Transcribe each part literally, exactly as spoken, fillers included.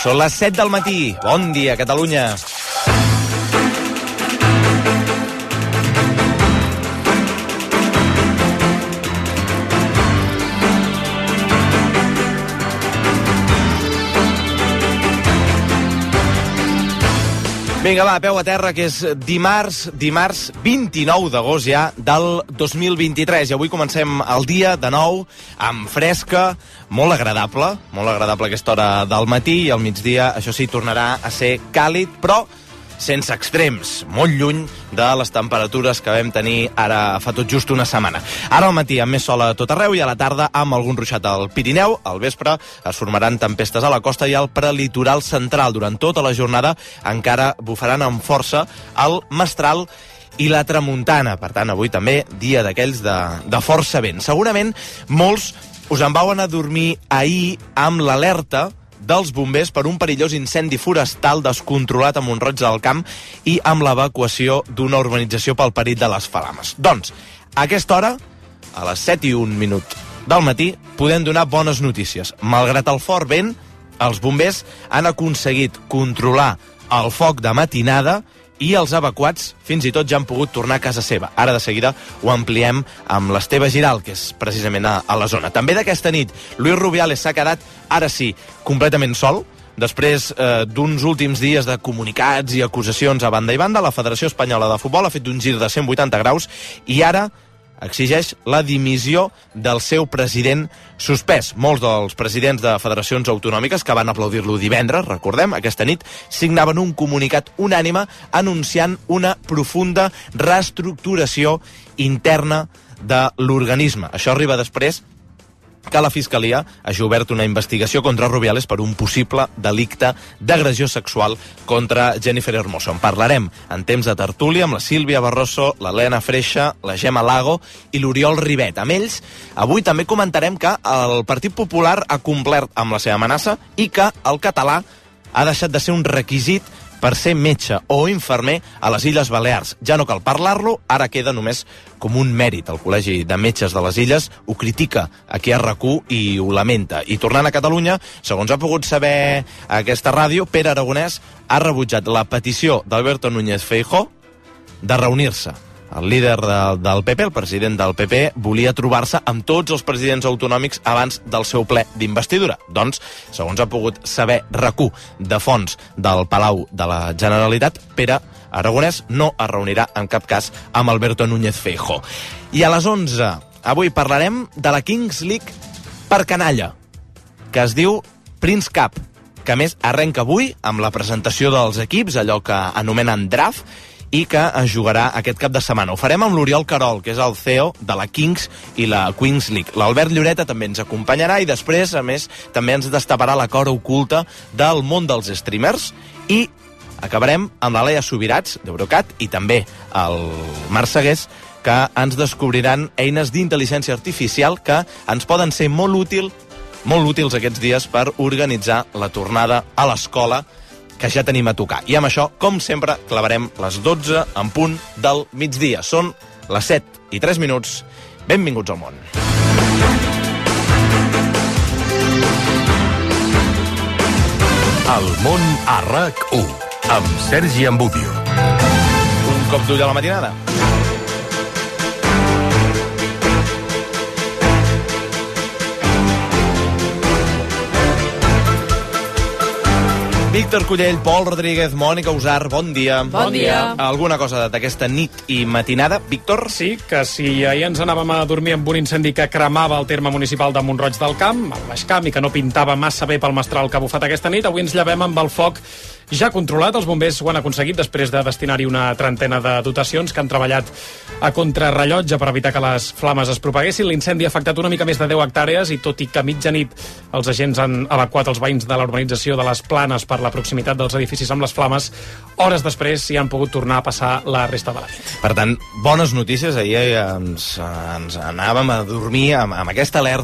Són les set del matí. Bon dia, Catalunya. Vinga, va, peu a terra, que és dimarts, dimarts vint-i-nou d'agost ja del dos mil vint-i-tres. I avui comencem el dia de nou amb fresca, molt agradable, molt agradable aquesta hora del matí, i al migdia, això sí, tornarà a ser càlid, però sense extrems, molt lluny de les temperatures que vam tenir ara fa tot just una setmana. Ara al matí amb més sol a tot arreu i a la tarda amb algun ruixat al Pirineu. Al vespre es formaran tempestes a la costa i al prelitoral central. Durant tota la jornada encara bufaran amb força el mestral i la tramuntana. Per tant, avui també dia d'aquells de, de força vent. Segurament molts us en vau anar a dormir ahir amb l'alerta dels bombers per un perillós incendi forestal descontrolat a Mont-roig del Camp i amb l'evacuació d'una urbanització pel perill de les flames. Doncs, a aquesta hora, a les set i un minut del matí, podem donar bones notícies. Malgrat el fort vent, els bombers han aconseguit controlar el foc de matinada i els evacuats fins i tot ja han pogut tornar a casa seva. Ara de seguida ho ampliem amb l'Esteve Giral, que és precisament a, a la zona. També d'aquesta nit, Luis Rubiales s'ha quedat, ara sí, completament sol. Després eh, d'uns últims dies de comunicats i acusacions a banda i banda, la Federació Espanyola de Futbol ha fet un gir de cent vuitanta graus i ara exigeix la dimissió del seu president suspès. Molts dels presidents de federacions autonòmiques que van aplaudir-lo divendres, recordem, aquesta nit, signaven un comunicat unànime anunciant una profunda reestructuració interna de l'organisme. Això arriba després que la Fiscalia hagi obert una investigació contra Rubiales per un possible delicte d'agressió sexual contra Jennifer Hermoso. En parlarem en temps de tertúlia amb la Sílvia Barroso, l'Helena Freixa, la Gemma Lago i l'Oriol Ribet. Amb ells, avui també comentarem que el Partit Popular ha complert amb la seva amenaça i que el català ha deixat de ser un requisit per ser metge o infermer a les Illes Balears. Ja no cal parlar-lo, ara queda només com un mèrit. El Col·legi de Metges de les Illes ho critica aquí a R A C U i ho lamenta. I tornant a Catalunya, segons ha pogut saber aquesta ràdio, Pere Aragonès ha rebutjat la petició d'Alberto Núñez Feijóo de reunir-se. El líder de, del P P, el president del P P, volia trobar-se amb tots els presidents autonòmics abans del seu ple d'investidura. Doncs, segons ha pogut saber R A C U de fons del Palau de la Generalitat, Pere Aragonès no es reunirà en cap cas amb Alberto Núñez Feijóo. I a les onze, avui parlarem de la Kings League per canalla, que es diu Prince Cup, que a més arrenca avui amb la presentació dels equips, allò que anomenen draft, i que es jugarà aquest cap de setmana. Ho farem amb l'Oriol Querol, que és el C E O de la Kings i la Queens League. L'Albert Lloreta també ens acompanyarà i després, a més, també ens destaparà la cora oculta del món dels streamers i acabarem amb la Leia Subirats, d'Eurocat, i també el Marc Segués, que ens descobriran eines d'intel·ligència artificial que ens poden ser molt útil, molt útils aquests dies per organitzar la tornada a l'escola que ja tenim a tocar. I amb això, com sempre, clavarem les dotze en punt del migdia. Són les set i tres minuts. Benvinguts al món. El món a R A C U, amb Sergi Ambudio. Un cop d'ull a la matinada. Víctor Cullell, Pol Rodríguez, Mònica Usar, bon dia. Bon dia. Alguna cosa d'aquesta nit i matinada, Víctor? Sí, que si ahir ens anàvem a dormir amb un incendi que cremava el terme municipal de Mont-roig del Camp, al Baix Camp, i que no pintava massa bé pel mestral que ha bufat aquesta nit, avui ens llevem amb el foc ja controlat. Els bombers ho han aconseguit després de destinar-hi una trentena de dotacions que han treballat a contrarrellotge per evitar que les flames es propaguessin. L'incendi ha afectat una mica més de deu hectàrees i tot i que a mitjanit els agents han evacuat els veïns de la urbanització de les Planes per la proximitat dels edificis amb les flames, hores després s'hi han pogut tornar a passar la resta de la nit. Per tant, bones notícies. Ahir ens, ens anàvem a dormir amb, amb aquesta alerta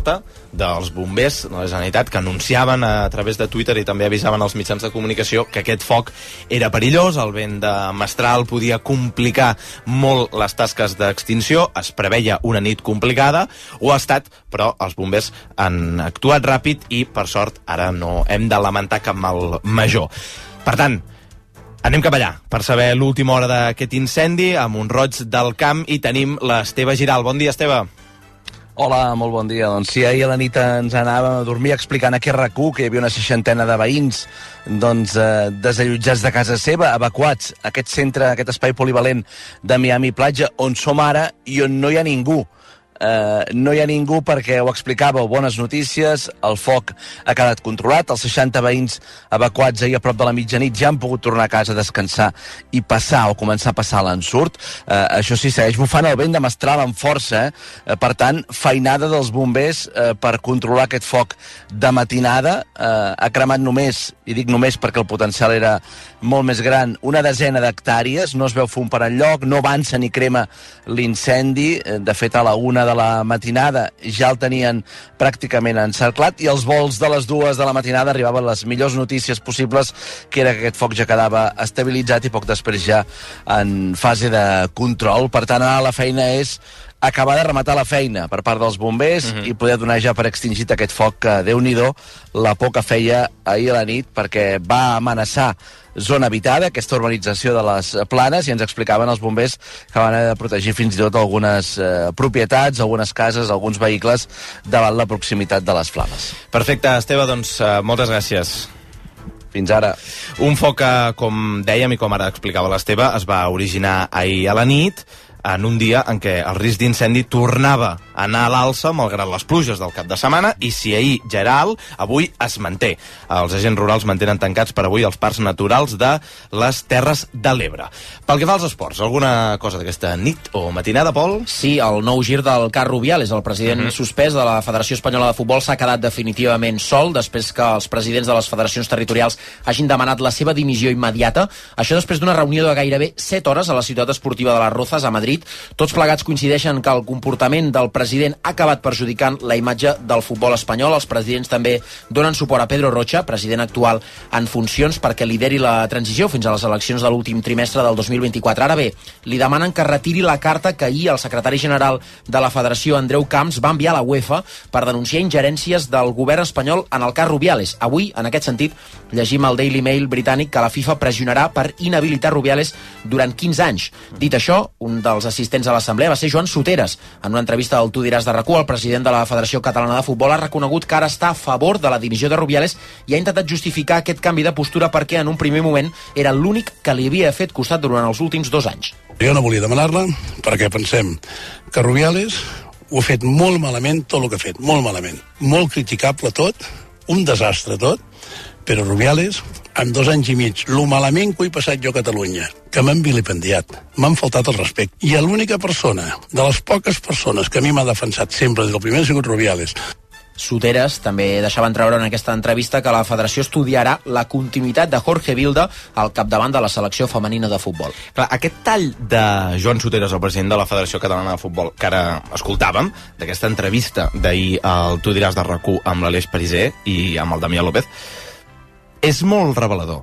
dels bombers de la Generalitat, que anunciaven a través de Twitter i també avisaven als mitjans de comunicació que aquest foc era perillós, el vent de mestral podia complicar molt les tasques d'extinció, es preveia una nit complicada, ho ha estat, però els bombers han actuat ràpid i, per sort, ara no hem de lamentar cap mal major. Per tant, anem cap allà per saber l'última hora d'aquest incendi a Mont-roig del Camp i tenim l'Esteve Giral. Bon dia, Esteve. Hola, molt bon dia. Doncs sí, ahir a la nit ens anàvem a dormir explicant a R A C U que hi havia una seixantena de veïns doncs, eh, desallotjats de casa seva, evacuats a aquest centre, a aquest espai polivalent de Miami Platja, on som ara i on no hi ha ningú. Uh, no hi ha ningú perquè ho explicàveu, bones notícies, el foc ha quedat controlat, els seixanta veïns evacuats ahir a prop de la mitjanit ja han pogut tornar a casa a descansar i passar o començar a passar l'ensurt. Uh, això sí, segueix bufant el vent de mestral amb força, eh? uh, per tant, feinada dels bombers uh, per controlar aquest foc de matinada. Uh, ha cremat només, i dic només perquè el potencial era molt més gran, una desena d'hectàrees, no es veu fum per enlloc, no avança ni crema l'incendi. De fet, a la una de la matinada ja el tenien pràcticament encerclat i als vols de les dues de la matinada arribaven les millors notícies possibles, que era que aquest foc ja quedava estabilitzat i poc després ja en fase de control. Per tant, ara la feina és acabar de rematar la feina per part dels bombers uh-huh. i poder donar ja per extingit aquest foc que, Déu-n'hi-do, la por que feia ahir a la nit, perquè va amenaçar zona habitada, aquesta urbanització de les Planes, i ens explicaven els bombers que van haver de protegir fins i tot algunes eh, propietats, algunes cases, alguns vehicles davant la proximitat de les flames. Perfecte, Esteve, doncs uh, moltes gràcies. Fins ara. Un foc que, com dèiem i com ara explicava l'Esteve, es va originar ahir a la nit, en un dia en què el risc d'incendi tornava a anar a l'alça malgrat les pluges del cap de setmana, i si ahir ja era alt, avui es manté. Els agents rurals mantenen tancats per avui els parcs naturals de les Terres de l'Ebre. Pel que fa als esports, alguna cosa d'aquesta nit o matinada, Pol? Sí, el nou gir del Car Rubiales, el president mm-hmm. suspès de la Federació Espanyola de Futbol, s'ha quedat definitivament sol després que els presidents de les federacions territorials hagin demanat la seva dimissió immediata. Això després d'una reunió de gairebé set hores a la ciutat esportiva de les Rozas, a Madrid. Tots plegats coincideixen que el comportament del president ha acabat perjudicant la imatge del futbol espanyol. Els presidents també donen suport a Pedro Rocha, president actual en funcions, perquè lideri la transició fins a les eleccions de l'últim trimestre del dos mil vint-i-quatre. Ara bé, li demanen que retiri la carta que ahir el secretari general de la Federació, Andreu Camps, va enviar a la UEFA per denunciar ingerències del govern espanyol en el cas Rubiales. Avui, en aquest sentit, llegim al Daily Mail britànic que la FIFA pressionarà per inhabilitar Rubiales durant quinze anys. Dit això, un dels assistents a l'assemblea va ser Joan Soteres. En una entrevista al Tu diràs de R A C U, el president de la Federació Catalana de Futbol ha reconegut que ara està a favor de la dimissió de Rubiales i ha intentat justificar aquest canvi de postura perquè en un primer moment era l'únic que li havia fet costat durant els últims dos anys. Jo no volia demanar-la perquè pensem que Rubiales ho ha fet molt malament, tot el que ha fet, molt malament. Molt criticable tot, un desastre tot, però Rubiales, en dos anys i mig, lo malament que ho he passat jo a Catalunya, que m'han vilipendiat, m'han faltat el respecte. I l'única persona, de les poques persones que a mi m'ha defensat sempre des del primer ha sigut Rubiales. Soteres també deixava entreure en aquesta entrevista que la federació estudiarà la continuïtat de Jorge Vilda al capdavant de la selecció femenina de futbol. Clar, aquest tall de Joan Soteres, el president de la Federació Catalana de Futbol, que ara escoltàvem, d'aquesta entrevista d'ahir al Tu diràs de R A C U amb l'Aleix Pariser i amb el Damià López, és molt revelador.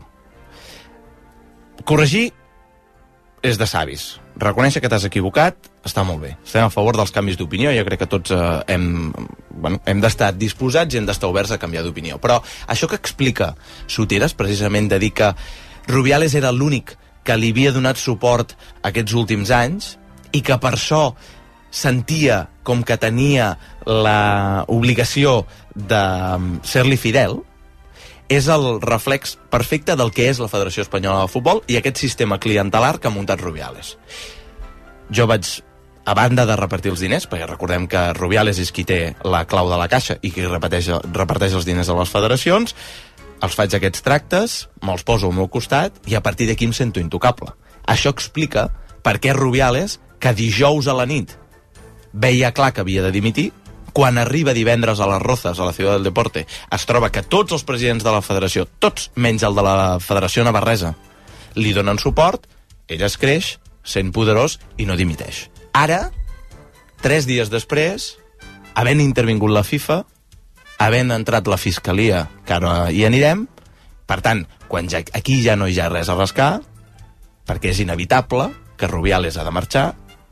Corregir és de savis. Reconèixer que t'has equivocat està molt bé. Estem a favor dels canvis d'opinió, jo crec que tots eh, hem, bueno, hem d'estar disposats i hem d'estar oberts a canviar d'opinió. Però això que explica Soteres, precisament de dir que Rubiales era l'únic que li havia donat suport aquests últims anys i que per això sentia com que tenia l'obligació de ser-li fidel, és el reflex perfecte del que és la Federació Espanyola de Futbol i aquest sistema clientelar que ha muntat Rubiales. Jo vaig, a banda de repartir els diners, perquè recordem que Rubiales és qui té la clau de la caixa i qui reparteix, reparteix els diners a les federacions, els faig aquests tractes, me'ls poso al meu costat i a partir d'aquí em sento intocable. Això explica per què Rubiales, que dijous a la nit veia clar que havia de dimitir, quan arriba divendres a les Rozas, a la Ciutat del Deporte, es troba que tots els presidents de la federació, tots menys el de la Federació Navarresa, li donen suport, ell es creix, sent poderós i no dimiteix. Ara, tres dies després, havent intervingut la FIFA, havent entrat la Fiscalia, que ara hi anirem, per tant, quan ja, aquí ja no hi ha res a rascar, perquè és inevitable que Rubiales ha de marxar,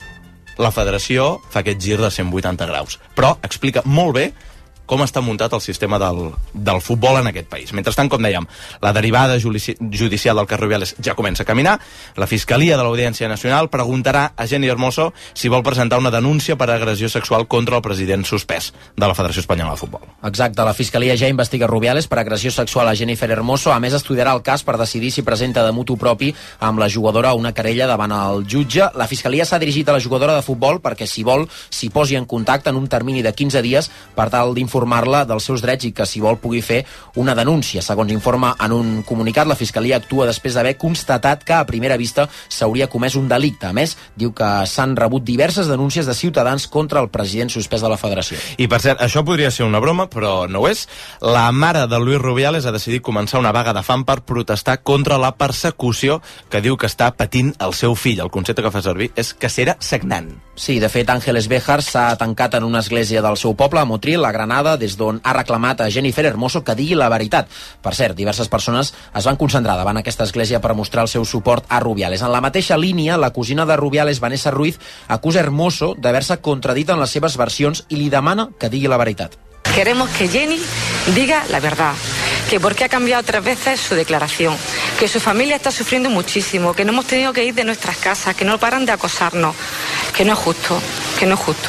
la federació fa aquest gir de cent vuitanta graus. Però explica molt bé com està muntat el sistema del, del futbol en aquest país. Mentrestant, com dèiem, la derivada judici judicial del cas Rubiales ja comença a caminar. La Fiscalia de l'Audiència Nacional preguntarà a Jenni Hermoso si vol presentar una denúncia per agressió sexual contra el president suspès de la Federació Espanyola de Futbol. Exacte, la Fiscalia ja investiga Rubiales per agressió sexual a Jennifer Hermoso. A més, estudiarà el cas per decidir si presenta de mutu propi amb la jugadora una querella davant el jutge. La Fiscalia s'ha dirigit a la jugadora de futbol perquè, si vol, s'hi posi en contacte en un termini de quinze dies per tal d'informar informar-la dels seus drets i que, si vol, pugui fer una denúncia. Segons informa en un comunicat, la Fiscalia actua després d'haver constatat que a primera vista s'hauria comès un delicte. A més, diu que s'han rebut diverses denúncies de ciutadans contra el president suspès de la federació. I, per cert, això podria ser una broma, però no ho és. La mare de Luis Rubiales ha decidit començar una vaga de fam per protestar contra la persecució que diu que està patint el seu fill. El concepte que fa servir és cacera sagnant. Sí, de fet, Ángeles Béjar s'ha tancat en una església del seu poble, a Motril, a Granada, des d'on ha reclamat a Jennifer Hermoso que digui la veritat. Per cert, diverses persones es van concentrar davant aquesta església per mostrar el seu suport a Rubiales. En la mateixa línia, la cosina de Rubiales, Vanessa Ruiz, acusa Hermoso d'haver-se contradit en les seves versions i li demana que digui la veritat. Queremos que Jenny diga la verdad, que por qué ha cambiado tres veces su declaración, que su familia está sufriendo muchísimo, que no hemos tenido que ir de nuestras casas, que no paran de acosarnos, que no es justo, que no es justo,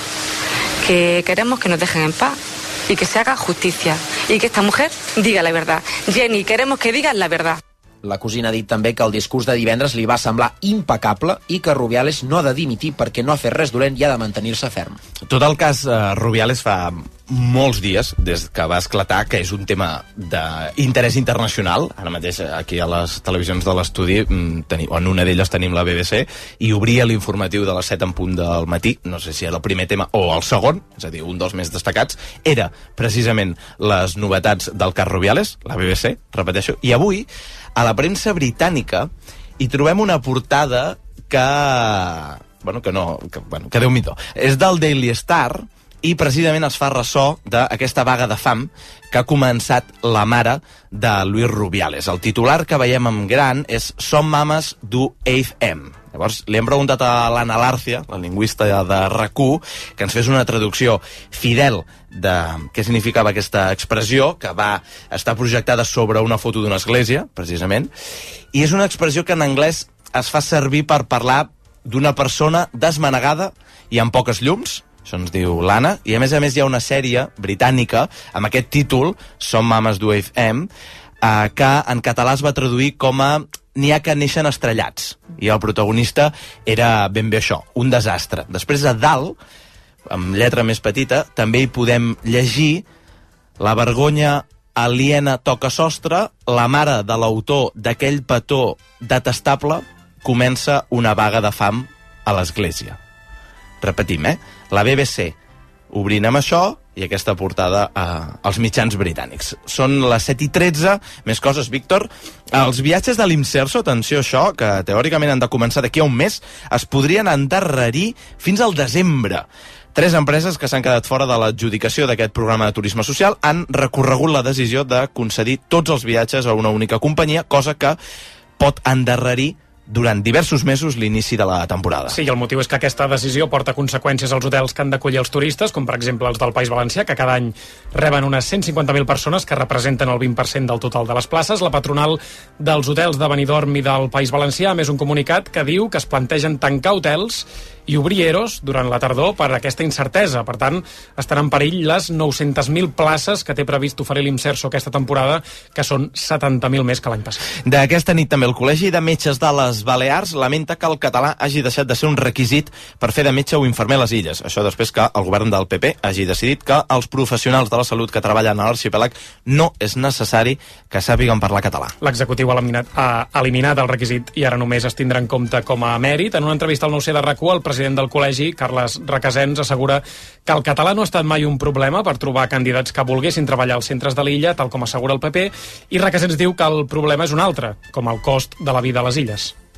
que queremos que nos dejen en paz y que se haga justicia y que esta mujer diga la verdad. Jenny, queremos que digas la verdad. La cosina ha dit també que el discurs de divendres li va semblar impecable i que Rubiales no ha de dimitir perquè no ha fet res dolent i ha de mantenir-se ferm. Tot el cas eh, Rubiales fa molts dies, des que va esclatar, que és un tema d'interès internacional. Ara mateix aquí a les televisions de l'estudi, en una d'elles tenim la B B C, i obria l'informatiu de les set en punt del matí, no sé si era el primer tema o el segon, és a dir, un dels més destacats, era precisament les novetats del cas Rubiales, la B B C, repeteixo, i avui a la premsa britànica hi trobem una portada que... Bueno, que no... Que, bueno, que Déu-m'hi-do. És del Daily Star i precisament es fa ressò d'aquesta vaga de fam que ha començat la mare de Luis Rubiales. El titular que veiem en gran és Som mames du eight M. Llavors, li hem preguntat a l'Anna Lárcia, la lingüista de R A C U, que ens fes una traducció fidel de què significava aquesta expressió, que va estar projectada sobre una foto d'una església, precisament, i és una expressió que en anglès es fa servir per parlar d'una persona desmanegada i amb poques llums, això ens diu l'Anna, i a més a més hi ha una sèrie britànica amb aquest títol, Som mames du eight M, eh, que en català es va traduir com a N'hi ha que neixen estrellats, i el protagonista era ben bé això, un desastre. Després, a dalt, amb lletra més petita, també hi podem llegir La vergonya aliena toca sostre, la mare de l'autor d'aquell petó detestable comença una vaga de fam a l'església. Repetim, eh? La B B C obrint amb això i aquesta portada eh, als mitjans britànics. Són les set i tretze, més coses, Víctor. Els viatges de l'Imserso, atenció a això, que teòricament han de començar d'aquí a un mes, es podrien endarrerir fins al desembre. Tres empreses que s'han quedat fora de l'adjudicació d'aquest programa de turisme social han recorregut la decisió de concedir tots els viatges a una única companyia, cosa que pot endarrerir durant diversos mesos l'inici de la temporada. Sí, i el motiu és que aquesta decisió porta conseqüències als hotels que han d'acollir els turistes, com per exemple els del País Valencià, que cada any reben unes cent cinquanta mil persones que representen el vint per cent del total de les places. La patronal dels hotels de Benidorm i del País Valencià ha més un comunicat que diu que es plantegen tancar hotels i obrir eros durant la tardor per aquesta incertesa. Per tant, estan en perill les nou-centes mil places que té previst oferir l'Imserso aquesta temporada, que són setanta mil més que l'any passat. D'aquesta nit també el Col·legi de Metges de les Balears lamenta que el català hagi deixat de ser un requisit per fer de metge o infermer a les illes. Això després que el govern del P P hagi decidit que els professionals de la salut que treballen a l'arxipèlag no és necessari que sàpiguen parlar català. L'executiu ha eliminat, ha eliminat el requisit i ara només es tindrà en compte com a mèrit. En una entrevista al nou C de R A C U, el president del col·legi, Carles Requesens, assegura que el català no ha estat mai un problema per trobar candidats que volguessin treballar als centres de l'illa, tal com assegura el P P, i Requesens diu que el problema és un altre, com el cost de la vida a les illes.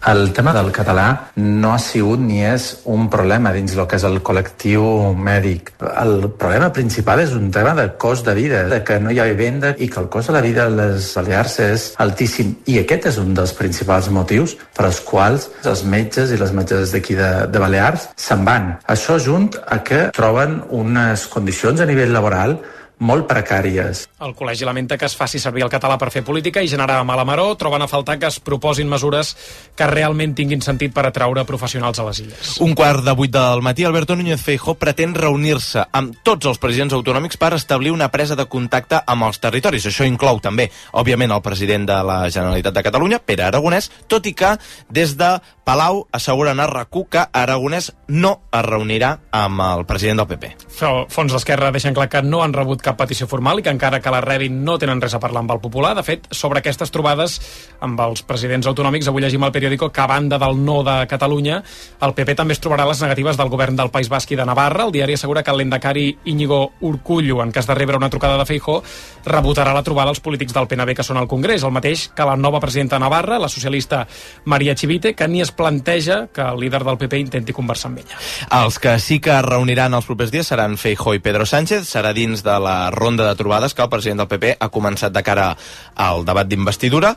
El tema del català no ha sigut ni és un problema dins el que és el col·lectiu mèdic. El problema principal és un tema de cost de vida, de que no hi ha vivenda i que el cost de la vida a les Balears és altíssim. I aquest és un dels principals motius per als quals els metges i les metges d'aquí de, de Balears se'n van. Això junt a que troben unes condicions a nivell laboral molt precàries. El col·legi lamenta que es faci servir el català per fer política i generar mala maror, troben a faltar que es proposin mesures que realment tinguin sentit per atraure professionals a les illes. Un quart de vuit del matí, Alberto Núñez Feijóo pretén reunir-se amb tots els presidents autonòmics per establir una presa de contacte amb els territoris. Això inclou també, òbviament, el president de la Generalitat de Catalunya, Pere Aragonès, tot i que des de Palau asseguren a RAC u que Aragonès no es reunirà amb el president del P P. Fons d'Esquerra deixen clar que no han rebut cap petició formal i que encara que la rebin no tenen res a parlar amb el Popular. De fet, sobre aquestes trobades amb els presidents autonòmics, avui llegim al periòdico que a banda del no de Catalunya, el P P també es trobarà les negatives del govern del País Basc i de Navarra. El diari assegura que el lehendakari Íñigo Urkullu, en cas de rebre una trucada de Feijóo, rebotarà la trobada als polítics del P N B que són al Congrés, el mateix que la nova presidenta de Navarra, la socialista Maria Chivite, que ni es planteja que el líder del P P intenti conversar amb ella. Els que sí que es reuniran els propers dies seran Feijóo i Pedro Sánchez. Serà dins de la ronda de trobades que el president del P P ha començat de cara al debat d'investidura.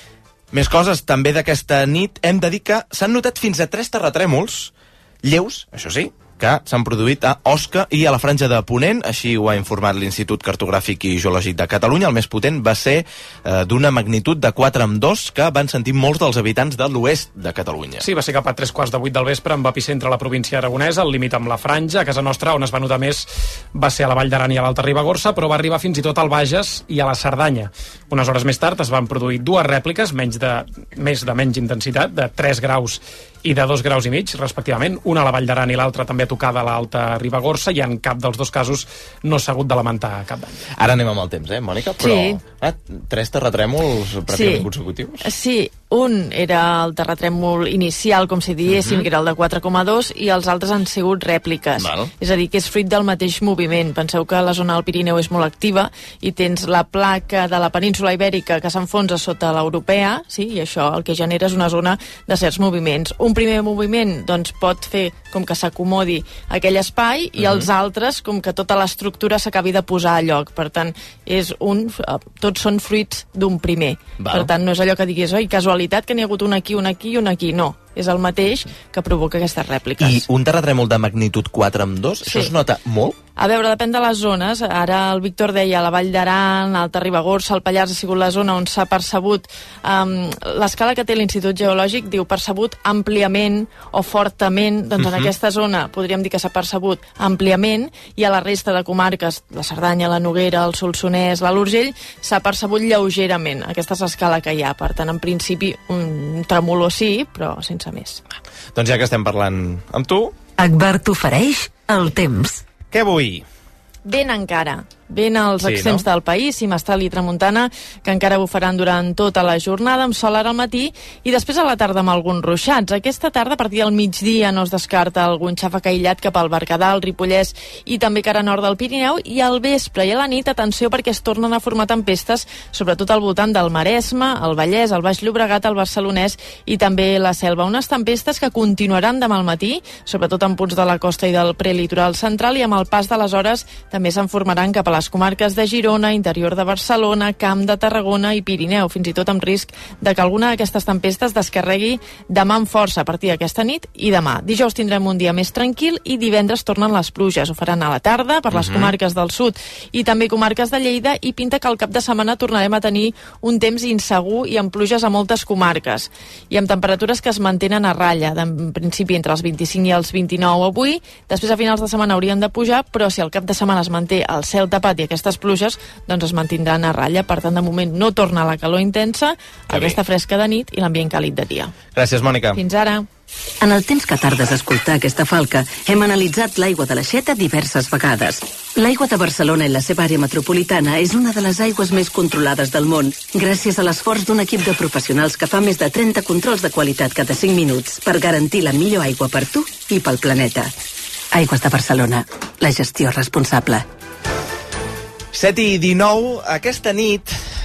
Més coses també d'aquesta nit. Hem de dir que s'han notat fins a tres terratrèmols lleus, això sí, que s'han produït a Osca i a la Franja de Ponent, així ho ha informat l'Institut Cartogràfic i Geològic de Catalunya. El més potent va ser eh, d'una magnitud de quatre coma dos que van sentir molts dels habitants de l'oest de Catalunya. Sí, va ser cap a tres quarts de vuit del vespre amb epicentre a la província aragonesa, al límit amb la Franja. A casa nostra, on es va notar més, va ser a la Vall d'Aran i a l'Alta Ribagorça, però va arribar fins i tot al Bages i a la Cerdanya. Unes hores més tard es van produir dues rèpliques, menys de, més de menys intensitat, de tres graus i de dos graus i mig, respectivament, una a la Vall d'Aran i l'altra també tocada a l'Alta Ribagorça, i en cap dels dos casos no s'ha hagut de lamentar cap dany. Ara anem amb el temps, eh, Mònica? Però, sí. eh, tres terratrèmols pràcticament sí. consecutius. Sí, un era el terratrèmol inicial, com si diguéssim, uh-huh. que era el de quatre coma dos, i els altres han sigut rèpliques. Val. És a dir, que és fruit del mateix moviment. Penseu que la zona del Pirineu és molt activa i tens la placa de la península ibèrica que s'enfonsa sota l'europea, sí? I això el que genera és una zona de certs moviments. Un primer moviment doncs, pot fer com que s'acomodi aquell espai i uh-huh. els altres com que tota l'estructura s'acabi de posar a lloc. Per tant, és un, tots són fruits d'un primer. Val. Per tant, no és allò que diguis, oi, casualitat que n'hi ha hagut un aquí, un aquí i un aquí. No, és el mateix que provoca aquestes rèpliques. I un terratrèmol de magnitud quatre coma dos, Sí. això es nota molt? A veure, depèn de les zones. Ara el Víctor deia la Vall d'Aran, Alta Ribagorça, el Pallars ha sigut la zona on s'ha percebut. Um, l'escala que té l'Institut Geològic diu percebut àmpliament o fortament. Doncs uh-huh. en aquesta zona podríem dir que s'ha percebut àmpliament, i a la resta de comarques, la Cerdanya, la Noguera, el Solsonès, l'Alt Urgell, s'ha percebut lleugerament. Aquesta és l'escala que hi ha. Per tant, en principi, un tremolor sí, però sense més. Doncs ja que estem parlant amb tu... Akbar t'ofereix el temps. Què vull? Ben encara. Ben als Sí, extrems no? del país, i mestral i tramuntana, que encara bufaran durant tota la jornada, amb sol ara al matí i després a la tarda amb alguns ruixats. Aquesta tarda, a partir del migdia, no es descarta algun xàfec aïllat cap al Berguedà, el Ripollès i també cara nord del Pirineu, i al vespre i a la nit, atenció, perquè es tornen a formar tempestes, sobretot al voltant del Maresme, el Vallès, el Baix Llobregat, el Barcelonès i també la Selva. Unes tempestes que continuaran demà al matí, sobretot en punts de la costa i del prelitoral central, i amb el pas de les hores també se'n formaran cap a les comarques de Girona, interior de Barcelona, Camp de Tarragona i Pirineu, fins i tot amb risc de que alguna d'aquestes tempestes descarregui demà amb força a partir d'aquesta nit i demà. Dijous tindrem un dia més tranquil i divendres tornen les pluges. Ho faran a la tarda per les uh-huh. comarques del sud i també comarques de Lleida, i pinta que al cap de setmana tornarem a tenir un temps insegur i amb pluges a moltes comarques i amb temperatures que es mantenen a ratlla, en principi entre els vint-i-cinc i els vint-i-nou avui. Després a finals de setmana haurien de pujar, però si al cap de setmana es manté el cel tapat i aquestes pluges, doncs es mantindran a ratlla. Per tant, de moment no torna la calor intensa, Que aquesta bé. fresca de nit i l'ambient càlid de dia. Gràcies, Mònica. Fins ara. En el temps que tardes a escoltar aquesta falca, hem analitzat l'aigua de l'Aixeta diverses vegades. L'aigua de Barcelona i la seva àrea metropolitana és una de les aigües més controlades del món, gràcies a l'esforç d'un equip de professionals que fa més de trenta controls de qualitat cada cinc minuts per garantir la millor aigua per tu i pel planeta. Aigües de Barcelona, la gestió responsable. set i dinou, aquesta nit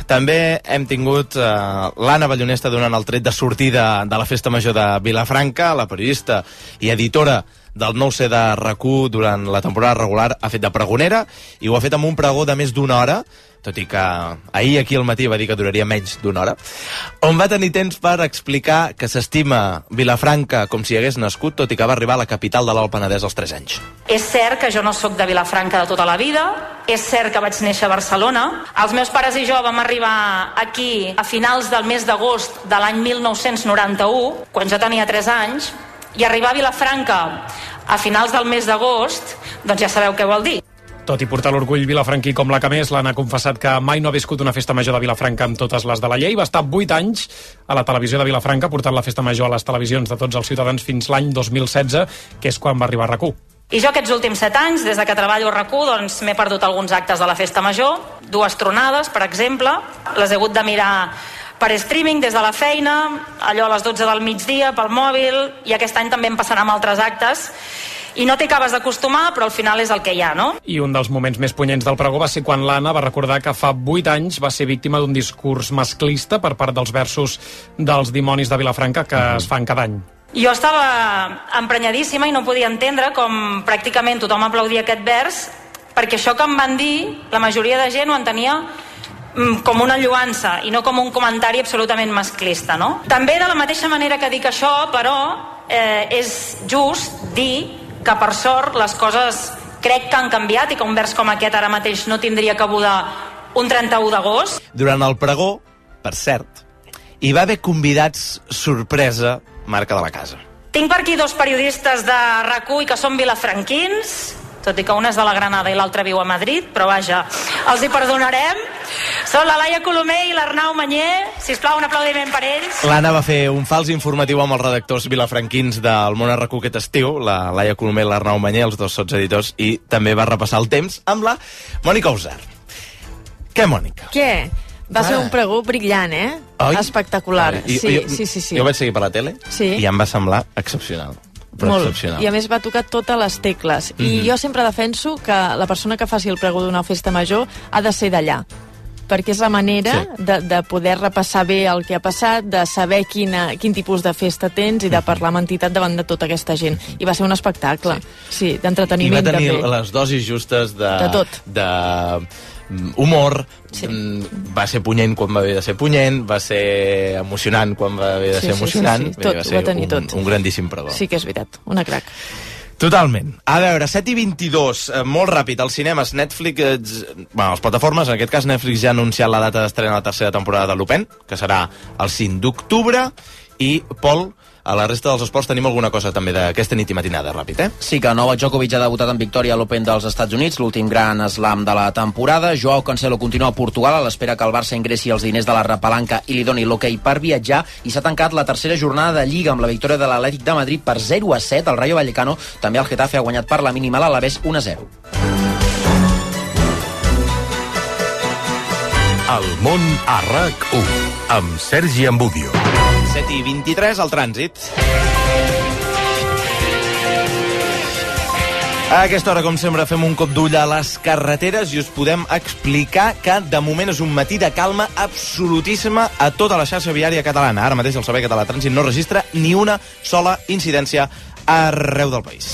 També hem tingut eh, l'Anna Ballonesta donant el tret de sortida de la Festa Major de Vilafranca, la periodista i editora del nou C de R A C u durant la temporada regular ha fet de pregonera i ho ha fet amb un pregó de més d'una hora, tot i que ahir aquí al matí va dir que duraria menys d'una hora, on va tenir temps per explicar que s'estima Vilafranca com si hagués nascut, tot i que va arribar a la capital de l'Alt Penedès als tres anys. És cert que jo no sóc de Vilafranca de tota la vida, és cert que vaig néixer a Barcelona. Els meus pares i jo vam arribar aquí a finals del mes d'agost de l'any mil nou-cents noranta-u, quan jo tenia tres anys, i arribar a Vilafranca a finals del mes d'agost, doncs ja sabeu què vol dir. Tot i portar l'orgull vilafranquí com la que més, l'Anna ha confessat que mai no ha viscut una festa major de Vilafranca amb totes les de la llei. Va estar vuit anys a la televisió de Vilafranca portant la festa major a les televisions de tots els ciutadans fins l'any dos mil setze, que és quan va arribar a R A C u. I jo aquests últims set anys, des de que treballo a R A C u, doncs m'he perdut alguns actes de la festa major, dues tronades, per exemple, les he hagut de mirar per streaming des de la feina, allò a les dotze del migdia, pel mòbil, i aquest any també em passarà amb altres actes. I no t'hi acabes d'acostumar, però al final és el que hi ha, no? I un dels moments més punyents del pregó va ser quan l'Anna va recordar que fa vuit anys va ser víctima d'un discurs masclista per part dels versos dels dimonis de Vilafranca que uh-huh. es fan cada any. Jo estava emprenyadíssima i no podia entendre com pràcticament tothom aplaudia aquest vers, perquè això que em van dir, la majoria de gent ho entenia com una lloança i no com un comentari absolutament masclista, no? També de la mateixa manera que dic això, però, eh, és just dir que per sort les coses crec que han canviat i que un vers com aquest ara mateix no tindria cabuda un trenta-u d'agost. Durant el pregó, per cert, hi va haver convidats sorpresa, marca de la casa. Tinc per aquí dos periodistes de R A C u i que són vilafranquins, tot i que una és de la Granada i l'altra viu a Madrid, però vaja, els hi perdonarem. Són la Laia Colomer i l'Arnau Manyer. Sisplau, un aplaudiment per ells. L'Anna va fer un fals informatiu amb els redactors vilafranquins del Món R A C u aquest estiu, la Laia Colomer i l'Arnau Manyer, els dos sotseditors, i també va repassar el temps amb la Mònica Usar. Què, Mònica? Què? Va ah. ser un pregó brillant, eh? Oi? Espectacular. I, sí, jo, sí, sí, sí. Jo vaig seguir per la tele sí. i em va semblar excepcional. Molt. I a més va tocar totes les tecles. Mm-hmm. I jo sempre defenso que la persona que faci el pregó d'una festa major ha de ser d'allà, perquè és la manera sí. de, de poder repassar bé el que ha passat, de saber quina, quin tipus de festa tens i de parlar amb entitat davant de tota aquesta gent. I va ser un espectacle, sí, sí d'entreteniment també. I va tenir també les dosis justes de... De tot. De humor, sí. Va ser punyent quan va haver de ser punyent, va ser emocionant quan va haver de sí, ser emocionant. Sí, sí, sí. Tot, va ser ho va tenir un, tot. Un grandíssim pregó. Sí que és veritat, una crac. Totalment. A veure, set i vint-i-dos, eh, molt ràpid, als cinemes, Netflix, eh, bueno, les plataformes, en aquest cas Netflix ja ha anunciat la data d'estrena de la tercera temporada de Lupin, que serà el cinc d'octubre, i Pol, a la resta dels esports tenim alguna cosa també d'aquesta nit i matinada, ràpid, eh? Sí, que Novak Djokovic ha debutat en victòria a l'Open dels Estats Units, l'últim gran slam de la temporada. Joao Cancelo continua a Portugal a l'espera que el Barça ingressi els diners de la repalanca i li doni l'hoquei per viatjar, i s'ha tancat la tercera jornada de Lliga amb la victòria de l'Atlètic de Madrid per zero a set al Rayo Vallecano. També el Getafe ha guanyat per la mínima l'Alavés un a zero. El món a R A C u amb Sergi Ambudio. set i vint-i-tres, al trànsit. A aquesta hora, com sempre, fem un cop d'ull a les carreteres i us podem explicar que de moment és un matí de calma absolutíssima a tota la xarxa viària catalana. Ara mateix el Servei Català de Trànsit no registra ni una sola incidència arreu del país.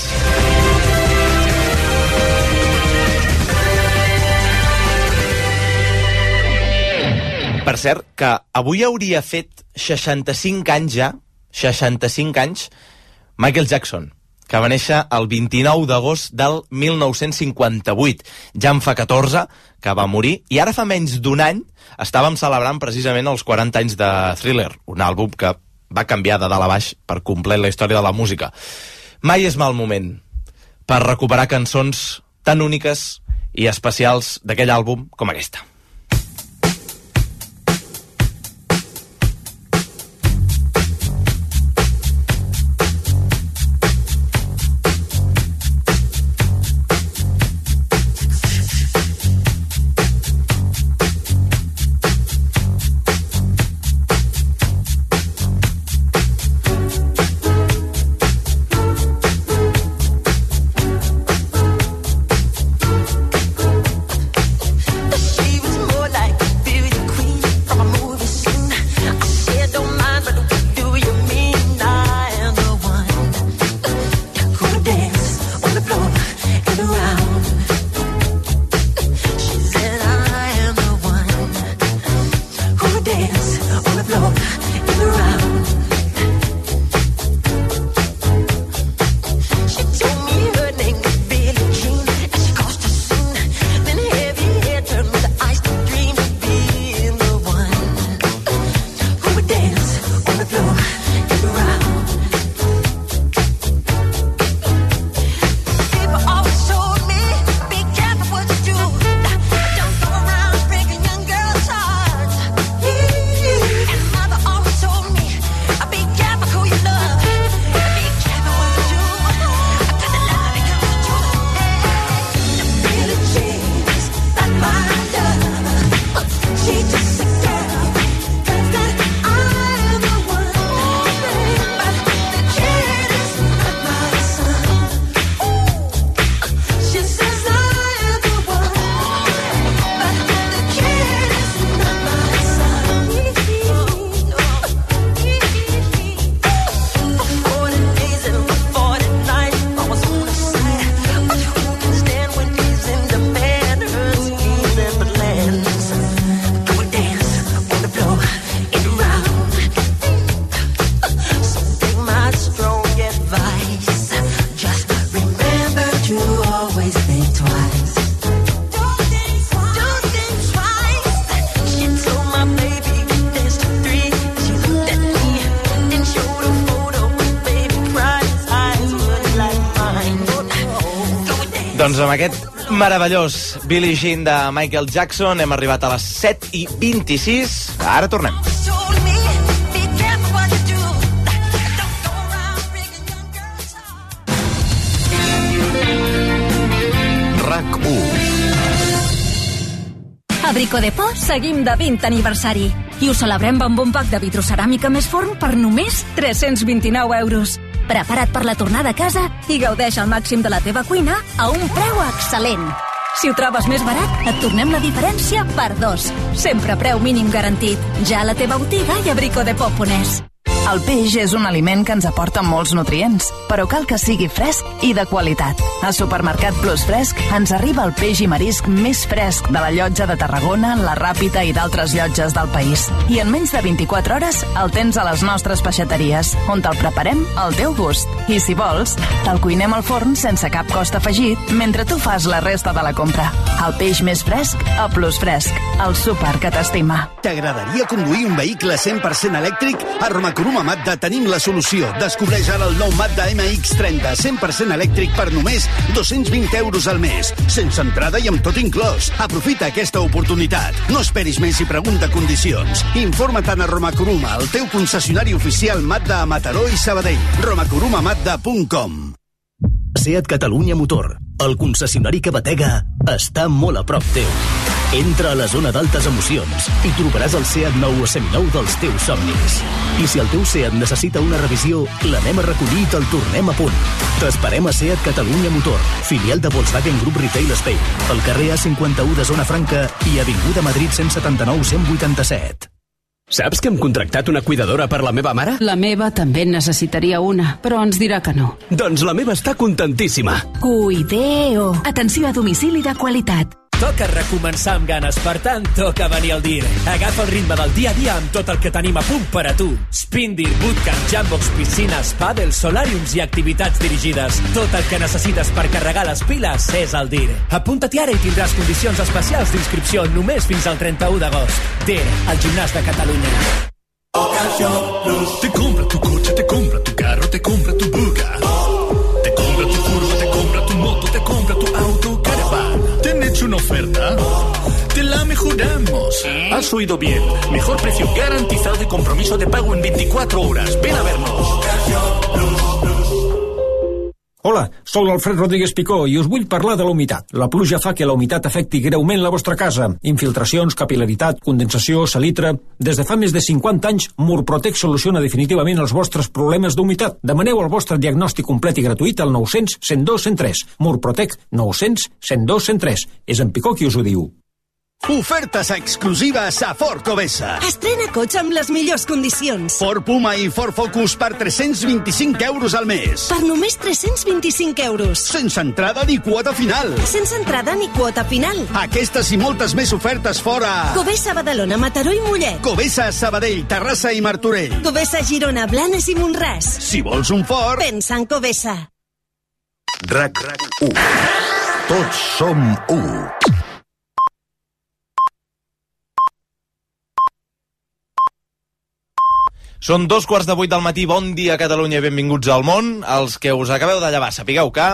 Per cert, que avui hauria fet seixanta-cinc anys ja, seixanta-cinc anys, Michael Jackson, que va néixer el vint-i-nou d'agost del mil nou-cents cinquanta-vuit. Ja en fa catorze, que va morir, i ara fa menys d'un any estàvem celebrant precisament els quaranta anys de Thriller, un àlbum que va canviar de dalt a baix per complet la història de la música. Mai és mal moment per recuperar cançons tan úniques i especials d'aquell àlbum com aquesta. She Doncs amb aquest meravellós Billie Jean de Michael Jackson hem arribat a les set i vint-i-sis. Ara tornem. RAC u. A Bricodepò seguim de vint aniversari i ho celebrem amb un pack de vitroceràmica més forn per només tres-cents vint-i-nou euros. Prepara't per la tornada a casa i gaudeix al màxim de la teva cuina a un preu excel·lent. Si ho trobes més barat, et tornem la diferència per dos. Sempre preu mínim garantit. Ja a la teva botiga i a bricodepò punt es. El peix és un aliment que ens aporta molts nutrients, però cal que sigui fresc i de qualitat. A Supermercat Plus Fresc ens arriba el peix i marisc més fresc de la Llotja de Tarragona, la Ràpita i d'altres llotges del país. I en menys de vint-i-quatre hores el tens a les nostres peixateries, on te'l preparem al teu gust. I si vols, te'l cuinem al forn sense cap cost afegit mentre tu fas la resta de la compra. El peix més fresc a Plus Fresc, el súper que t'estima. T'agradaria conduir un vehicle cent per cent elèctric? A Romacoruma Mazda tenim la solució. Descobreix ara el nou Mazda M X trenta, cent per cent elèctric per només dos-cents vint euros al mes, sense entrada i amb tot inclòs. Aprofita aquesta oportunitat. No esperis més i pregunta condicions. Informa't a Romacoruma, el teu concessionari oficial Mazda a Mataró i Sabadell. romacoruma mazda punt com. SEAT Catalunya Motor, el concessionari que batega, està molt a prop teu. Entra a la zona d'altes emocions i trobaràs el SEAT nou o seminou dels teus somnis. I si el teu SEAT necessita una revisió, l'anem a recollir i te'l tornem a punt. T'esperem a SEAT Catalunya Motor, filial de Volkswagen Group Retail Spain, al carrer A cinquanta-u de Zona Franca i Avinguda Madrid cent setanta-nou cent vuitanta-set. Saps que hem contractat una cuidadora per la meva mare? La meva també en necessitaria una, però ens dirà que no. Doncs la meva està contentíssima. Cuideo. Atenció a domicili de qualitat. Toca recomençar amb ganes, per tant, toca venir al D I R. Agafa el ritme del dia a dia amb tot el que tenim a punt per a tu. Spindir, bootcamp, jambox, piscines, pàdel, solàriums i activitats dirigides. Tot el que necessites per carregar les piles és al D I R. Apunta-t'hi ara i tindràs condicions especials d'inscripció només fins al trenta-u d'agost. D I R, el gimnàs de Catalunya. Te compra tu coche, te compra tu carro, te compra tu buga. Te compra tu curva, te compra tu moto, te compra tu auto, caravan. ¿Te han hecho una oferta? Te la mejoramos. Has oído bien. Mejor precio garantizado y compromiso de pago en veinticuatro horas. Ven a vernos. Hola, sóc l'Alfred Rodríguez Picó i us vull parlar de la humitat. La pluja fa que la humitat afecti greument la vostra casa. Infiltracions, capil·laritat, condensació, salitre... Des de fa més de cinquanta anys, Murprotec soluciona definitivament els vostres problemes d'humitat. Demaneu el vostre diagnòstic complet i gratuït al nou cents cent dos cent tres. Murprotec nou cents cent dos cent tres. És en Picó qui us ho diu. Ofertes exclusives a Ford Covesa. Estrena cotxe amb les millors condicions. Ford Puma i Ford Focus per tres-cents vint-i-cinc euros al mes. Per només tres-cents vint-i-cinc euros. Sense entrada ni quota final. Sense entrada ni quota final. Aquestes i moltes més ofertes fora. Covesa, Badalona, Mataró i Mollet. Covesa, Sabadell, Terrassa i Martorell. Covesa, Girona, Blanes i Montràs. Si vols un Ford, pensa en Covesa. RAC u. Tots som u. Són dos quarts de vuit del matí, bon dia Catalunya i benvinguts al món. Els que us acabeu de llevar, sapigueu que...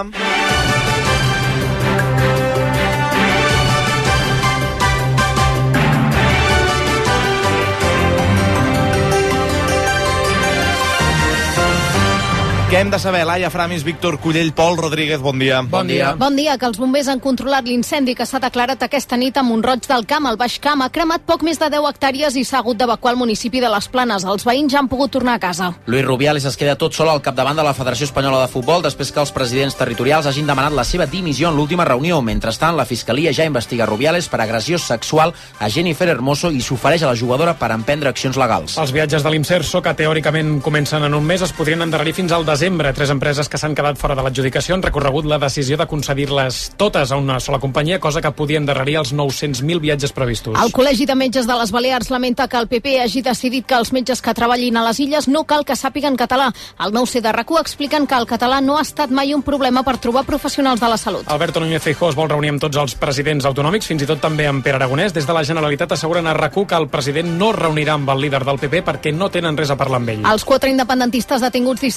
Què hem de saber? Laia Framis, Víctor Cullell, Pol Rodríguez, bon dia. Bon dia. Bon dia, que els bombers han controlat l'incendi que s'ha declarat aquesta nit a Mont-roig del Camp, al Baix Camp. Ha cremat poc més de deu hectàrees i s'ha hagut d'evacuar el municipi de les Planes. Els veïns ja han pogut tornar a casa. Luis Rubiales es queda tot sol al capdavant de la Federació Espanyola de Futbol després que els presidents territorials hagin demanat la seva dimissió en l'última reunió. Mentrestant, la Fiscalia ja investiga Rubiales per agressió sexual a Jennifer Hermoso i s'ofereix a la jugadora per emprendre accions legals. Els viatges de l'Imserso, que teòricament comencen en un mes, es podrien endarrerir fins al desembre. Tres empreses que s'han quedat fora de l'adjudicació han recorregut la decisió de concedir-les totes a una sola companyia, cosa que podia endarrerir els nou-cents mil viatges previstos. El Col·legi de Metges de les Balears lamenta que el P P hagi decidit que els metges que treballin a les illes no cal que sàpiguen català. Al nou C de RAC u expliquen que el català no ha estat mai un problema per trobar professionals de la salut. Alberto Núñez Feijóo es vol reunir amb tots els presidents autonòmics, fins i tot també amb Pere Aragonès. Des de la Generalitat asseguren a RAC u que el president no es reunirà amb el líder del P P perquè no tenen res a parlar amb ell. Els quatre independentistes detinguts dissabte per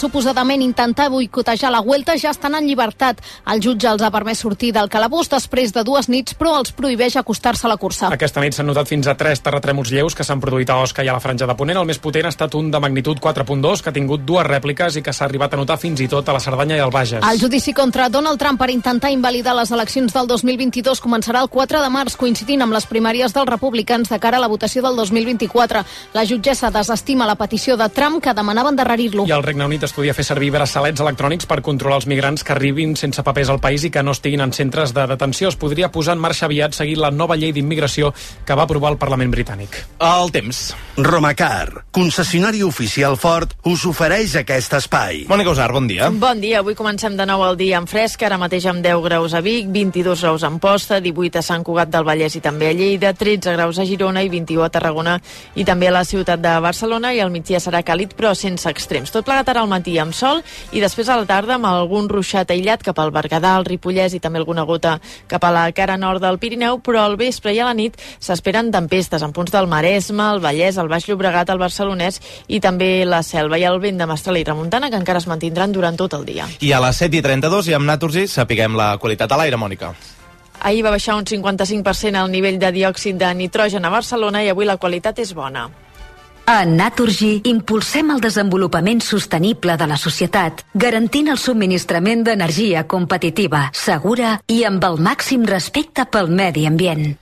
suposadament intentar boicotejar la Vuelta ja estan en llibertat. El jutge els ha permès sortir del calabós després de dues nits, però els prohibeix acostar-se a la cursa. Aquesta nit s'han notat fins a tres terratrèmols lleus que s'han produït a Osca i a la Franja de Ponent. El més potent ha estat un de magnitud quatre coma dos, que ha tingut dues rèpliques i que s'ha arribat a notar fins i tot a la Cerdanya i al Bages. El judici contra Donald Trump per intentar invalidar les eleccions del dos mil vint-i-dos començarà el quatre de març, coincidint amb les primàries dels republicans de cara a la votació del dos mil vint-i-quatre. La jutgessa desestima la petició de Trump, que demanava endarrerir-lo. I el Regne Unit estudia fer servir braçalets electrònics per controlar els migrants que arribin sense papers al país i que no estiguin en centres de detenció. Es podria posar en marxa aviat seguint la nova llei d'immigració que va aprovar el Parlament britànic. El temps. Romacar, concessionari oficial Ford, us ofereix aquest espai. Mònica Usar, bon dia. Bon dia, avui comencem de nou el dia en fresc, ara mateix amb deu graus a Vic, vint-i-dos graus a Amposta, divuit a Sant Cugat del Vallès i també a Lleida, tretze graus a Girona i vint-i-u a Tarragona i també a la ciutat de Barcelona, i al migdia serà càlid però sense extrems. Tot plegat ara al matí amb sol i després a la tarda amb algun ruixat aïllat cap al Berguedà, el Ripollès i també alguna gota cap a la cara nord del Pirineu, però al vespre i a la nit s'esperen tempestes en punts del Maresme, el Vallès, el Baix Llobregat, el Barcelonès i també la Selva, i el vent de mestral i tramuntana que encara es mantindran durant tot el dia. I a les set i trenta-dos i amb Naturgy sapiguem la qualitat a l'aire, Mònica. Ahir va baixar un cinquanta-cinc per cent el nivell de diòxid de nitrogen a Barcelona i avui la qualitat és bona. A Naturgy impulsem el desenvolupament sostenible de la societat, garantint el subministrament d'energia competitiva, segura i amb el màxim respecte pel medi ambient.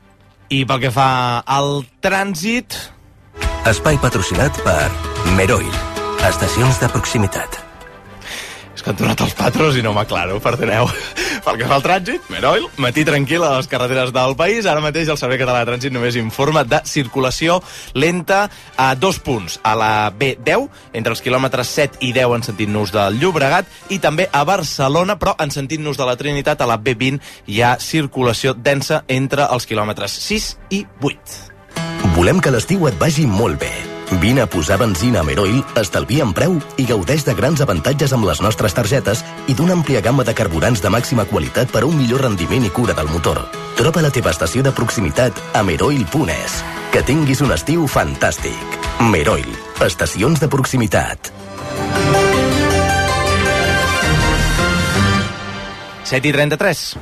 I pel que fa al trànsit... Espai patrocinat per Meroil, estacions de proximitat. És que han tornat els patros i no m'aclaro, perdoneu. Pel que fa al trànsit, Meroil, matí tranquil a les carreteres del país. Ara mateix el Servei Català de Trànsit només informa de circulació lenta a dos punts. A la B deu, entre els quilòmetres set i deu en sentit-nos del Llobregat, i també a Barcelona, però en sentit-nos de la Trinitat, a la B vint hi ha circulació densa entre els quilòmetres sis i vuit. Volem que l'estiu et vagi molt bé. Vine a posar benzina a Meroil, estalvia en preu i gaudeix de grans avantatges amb les nostres targetes i d'una àmplia gamma de carburants de màxima qualitat per a un millor rendiment i cura del motor. Troba la teva estació de proximitat a meroil punt es. Que tinguis un estiu fantàstic. Meroil, estacions de proximitat. set i trenta-tres.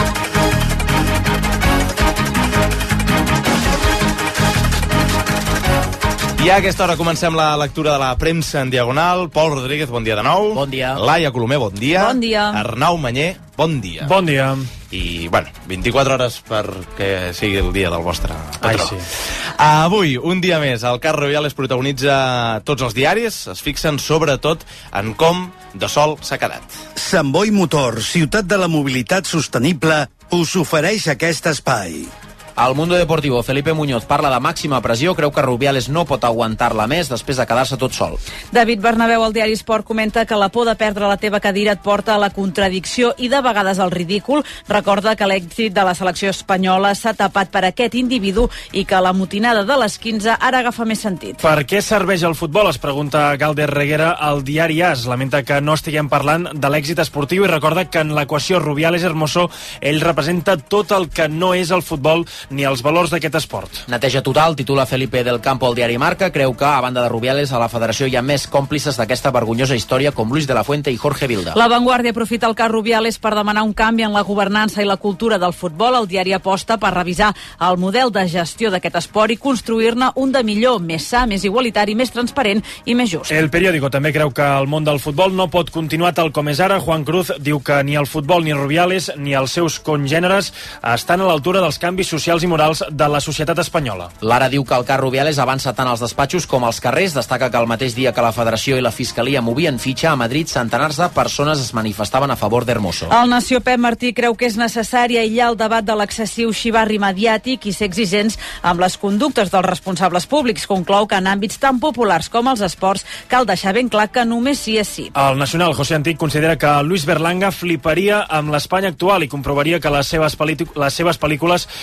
I a aquesta hora comencem la lectura de la premsa en diagonal. Pol Rodríguez, bon dia de nou. Bon dia. Laia Colomer, bon dia. Bon dia. Arnau Manyer, bon dia. Bon dia. I, bueno, vint-i-quatre hores perquè sigui el dia del vostre patró. Ai, sí. Avui, un dia més, el cas Rubiales protagonitza tots els diaris. Es fixen sobretot en com de sol s'ha quedat. Sant Boi Motor, ciutat de la mobilitat sostenible, us ofereix aquest espai. Al Mundo Deportivo, Felipe Muñoz parla de màxima pressió, creu que Rubiales no pot aguantar-la més després de quedar-se tot sol. David Bernabéu al diari Esport comenta que la por de perdre la teva cadira et porta a la contradicció i de vegades al ridícul. Recorda que l'èxit de la selecció espanyola s'ha tapat per aquest individu i que la motinada de les quinze ara agafa més sentit. Per què serveix el futbol? Es pregunta Galder Reguera al diari As. Lamenta que no estiguem parlant de l'èxit esportiu i recorda que en l'equació Rubiales-Hermoso ell representa tot el que no és el futbol ni els valors d'aquest esport. Neteja total, titula Felipe del Campo al diari Marca. Creu que, a banda de Rubiales, a la federació hi ha més còmplices d'aquesta vergonyosa història com Luis de la Fuente i Jorge Vilda. La Vanguardia aprofita el cas Rubiales per demanar un canvi en la governança i la cultura del futbol. El diari aposta per revisar el model de gestió d'aquest esport i construir-ne un de millor, més sa, més igualitari, més transparent i més just. El periòdico també creu que el món del futbol no pot continuar tal com és ara. Juan Cruz diu que ni el futbol ni Rubiales ni els seus congèneres estan a l'altura dels canvis socials i morals de la societat espanyola. L'Ara diu que el cas Rubiales avança tant als despatxos com als carrers. Destaca que el mateix dia que la Federació i la Fiscalia movien fitxa, a Madrid centenars de persones es manifestaven a favor d'Hermoso. El Nació Pep Martí creu que és necessari aïllar el debat de l'excessiu xivarri mediàtic i ser exigents amb les conductes dels responsables públics. Conclou que en àmbits tan populars com els esports cal deixar ben clar que només sí és sí. El Nacional, José Antic, considera que Luis Berlanga fliparia amb l'Espanya actual i comprovaria que les seves, les seves pel·lícules fins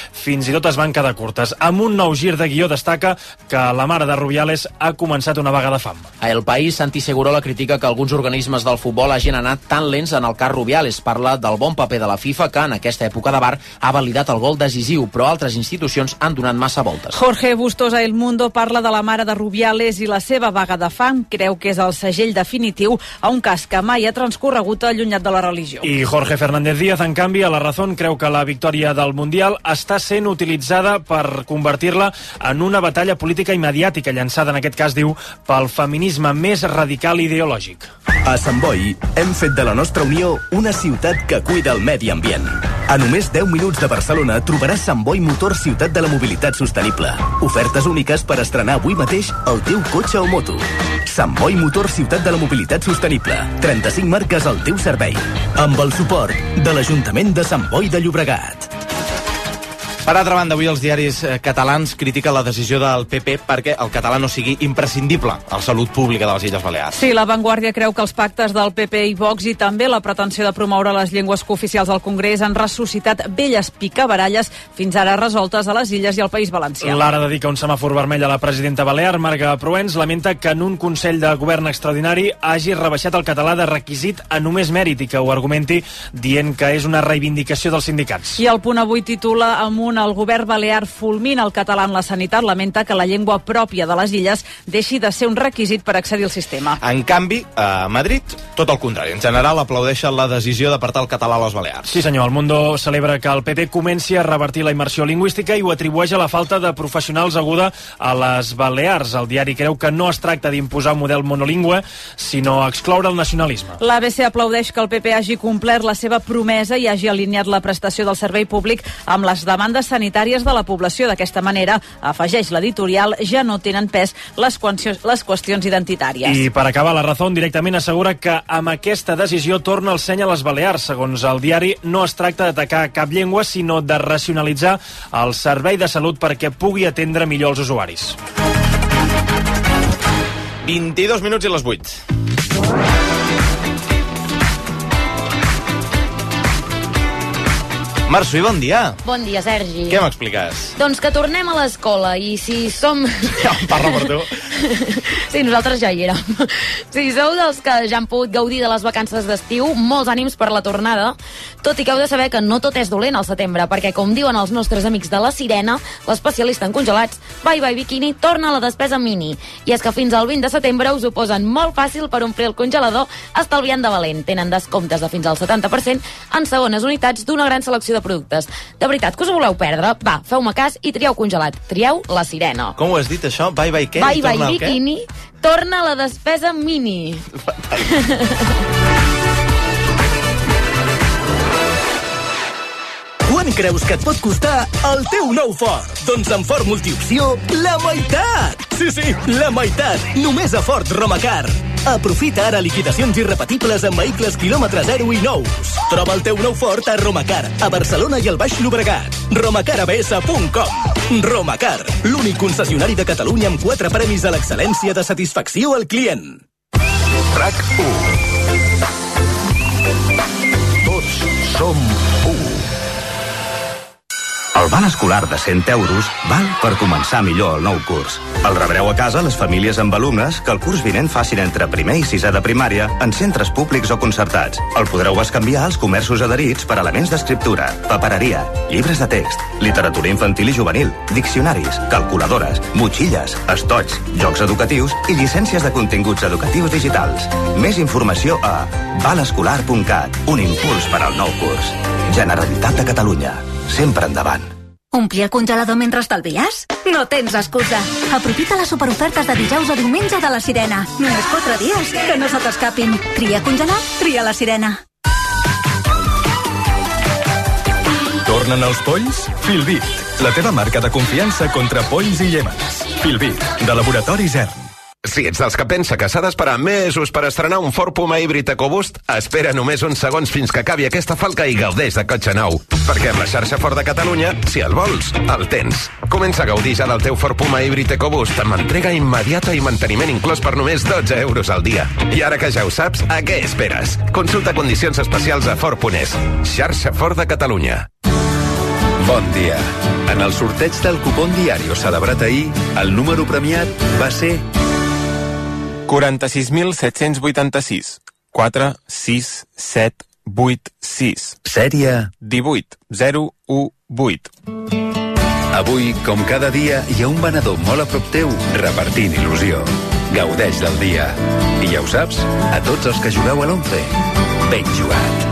fins i tot es van quedar curtes. Amb un nou gir de guió destaca que la mare de Rubiales ha començat una vaga de fam. A El País, Santi Segurola critica que alguns organismes del futbol hagin anat tan lents en el cas Rubiales. Parla del bon paper de la FIFA, que en aquesta època de bar ha validat el gol decisiu, però altres institucions han donat massa voltes. Jorge Bustos a El Mundo parla de la mare de Rubiales i la seva vaga de fam. Creu que és el segell definitiu a un cas que mai ha transcorregut allunyat de la religió. I Jorge Fernández Díaz, en canvi, a La Razón creu que la victòria del Mundial està sent utilitzada per convertir-la en una batalla política i mediàtica, llançada en aquest cas, diu, pel feminisme més radical i ideològic. A Sant Boi hem fet de la nostra Unió una ciutat que cuida el medi ambient. A només deu minuts de Barcelona trobaràs Sant Boi Motor Ciutat de la Mobilitat Sostenible. Ofertes úniques per estrenar avui mateix el teu cotxe o moto. Sant Boi Motor Ciutat de la Mobilitat Sostenible. trenta-cinc marques al teu servei. Amb el suport de l'Ajuntament de Sant Boi de Llobregat. Per altra banda, avui els diaris catalans critiquen la decisió del P P perquè el català no sigui imprescindible a la salut pública de les Illes Balears. Sí, La Vanguardia creu que els pactes del P P i Vox i també la pretensió de promoure les llengües cooficials al Congrés han ressuscitat velles picabaralles fins ara resoltes a les Illes i al País Valencià. L'Ara dedica un semàfor vermell a la presidenta balear. Marga Proens lamenta que en un Consell de Govern extraordinari hagi rebaixat el català de requisit a només mèrit i que ho argumenti dient que és una reivindicació dels sindicats. I el Punt Avui titula amb un el govern balear fulmina el català en la sanitat, lamenta que la llengua pròpia de les illes deixi de ser un requisit per accedir al sistema. En canvi, a Madrid, tot el contrari. En general, aplaudeixen la decisió d'apartar el català a les Balears. Sí, senyor. El Mundo celebra que el P P comenci a revertir la immersió lingüística i ho atribueix a la falta de professionals aguda a les Balears. El diari creu que no es tracta d'imposar un model monolingüe, sinó excloure el nacionalisme. L'A B C aplaudeix que el P P hagi complert la seva promesa i hagi alineat la prestació del servei públic amb les demandes sanitàries de la població. D'aquesta manera, afegeix l'editorial, ja no tenen pes les qüestions, les qüestions identitàries. I per acabar, La Razón directament assegura que amb aquesta decisió torna el seny a les Balears. Segons el diari, no es tracta d'atacar cap llengua, sinó de racionalitzar el servei de salut perquè pugui atendre millor els usuaris. vint-i-dos minuts i les vuit. Março, bon dia. Bon dia, Sergi. Què m'expliques? Doncs que tornem a l'escola i si som... Ja em parla per tu. Sí, nosaltres ja hi érem. Si sou dels que ja han pogut gaudir de les vacances d'estiu, molts ànims per la tornada, tot i que heu de saber que no tot és dolent al setembre, perquè com diuen els nostres amics de La Sirena, l'especialista en congelats, Bye Bye Bikini torna a la despesa mini. I és que fins al vint de setembre us ho posen molt fàcil per omplir el congelador estalviant de valent. Tenen descomptes de fins al setanta per cent en segones unitats d'una gran selecció de productes. De veritat que us ho voleu perdre? Va, feu-me cas i trieu congelat. Trieu La Sirena. Com ho has dit, això? Bye Bye què? Bye Bye Bikini torna a la despesa mini. Quant creus que et pot costar el teu nou Ford? Doncs amb Ford Multiopció, la meitat! Sí, sí, la meitat! Només a Ford Romacar. Aprofita ara liquidacions irrepetibles en vehicles quilòmetre zero i nous. Troba el teu nou Ford a Romacar, a Barcelona i al Baix Llobregat. romacar a b s punt com. Romacar, l'únic concessionari de Catalunya amb quatre premis a l'excel·lència de satisfacció al client. RAC u. Tots som u. El val escolar de cent euros val per començar millor el nou curs. El rebreu a casa les famílies amb alumnes que el curs vinent facin entre primer i sisè de primària en centres públics o concertats. El podreu bescanviar als comerços adherits per elements d'escriptura, papereria, llibres de text, literatura infantil i juvenil, diccionaris, calculadores, motxilles, estoigs, jocs educatius i llicències de continguts educatius digitals. Més informació a val escolar punt cat. Un impuls per al nou curs. Generalitat de Catalunya. Sempre endavant. Omplir el congelador mentre estalvies? No tens excusa. Aprofita les superofertes de dijous a diumenge de La Sirena. Només quatre dies, que no se t'escapin. Tria congelat, tria La Sirena. Tornen els polls? Filbit, la teva marca de confiança contra polls i llémens. Filbit, de Laboratori Zern. Si ets dels que pensa que s'ha d'esperar mesos per estrenar un Ford Puma híbrid EcoBoost, espera només uns segons fins que acabi aquesta falca i gaudeix de cotxe nou. Perquè amb la xarxa Ford de Catalunya, si el vols, el tens. Comença a gaudir ja del teu Ford Puma híbrid EcoBoost amb entrega immediata i manteniment inclòs per només dotze euros al dia. I ara que ja ho saps, a què esperes? Consulta condicions especials a Ford punt es. Xarxa Ford de Catalunya. Bon dia. En el sorteig del cupón Diario celebrat ahir, el número premiat va ser quaranta-sis mil set-cents vuitanta-sis. quatre, sis, set, vuit, sis. Sèrie divuit, zero, u, vuit. Avui, com cada dia, hi ha un venedor molt a prop teu repartint il·lusió. Gaudeix del dia. I ja ho saps, a tots els que jugueu a l'onze, ben jugat.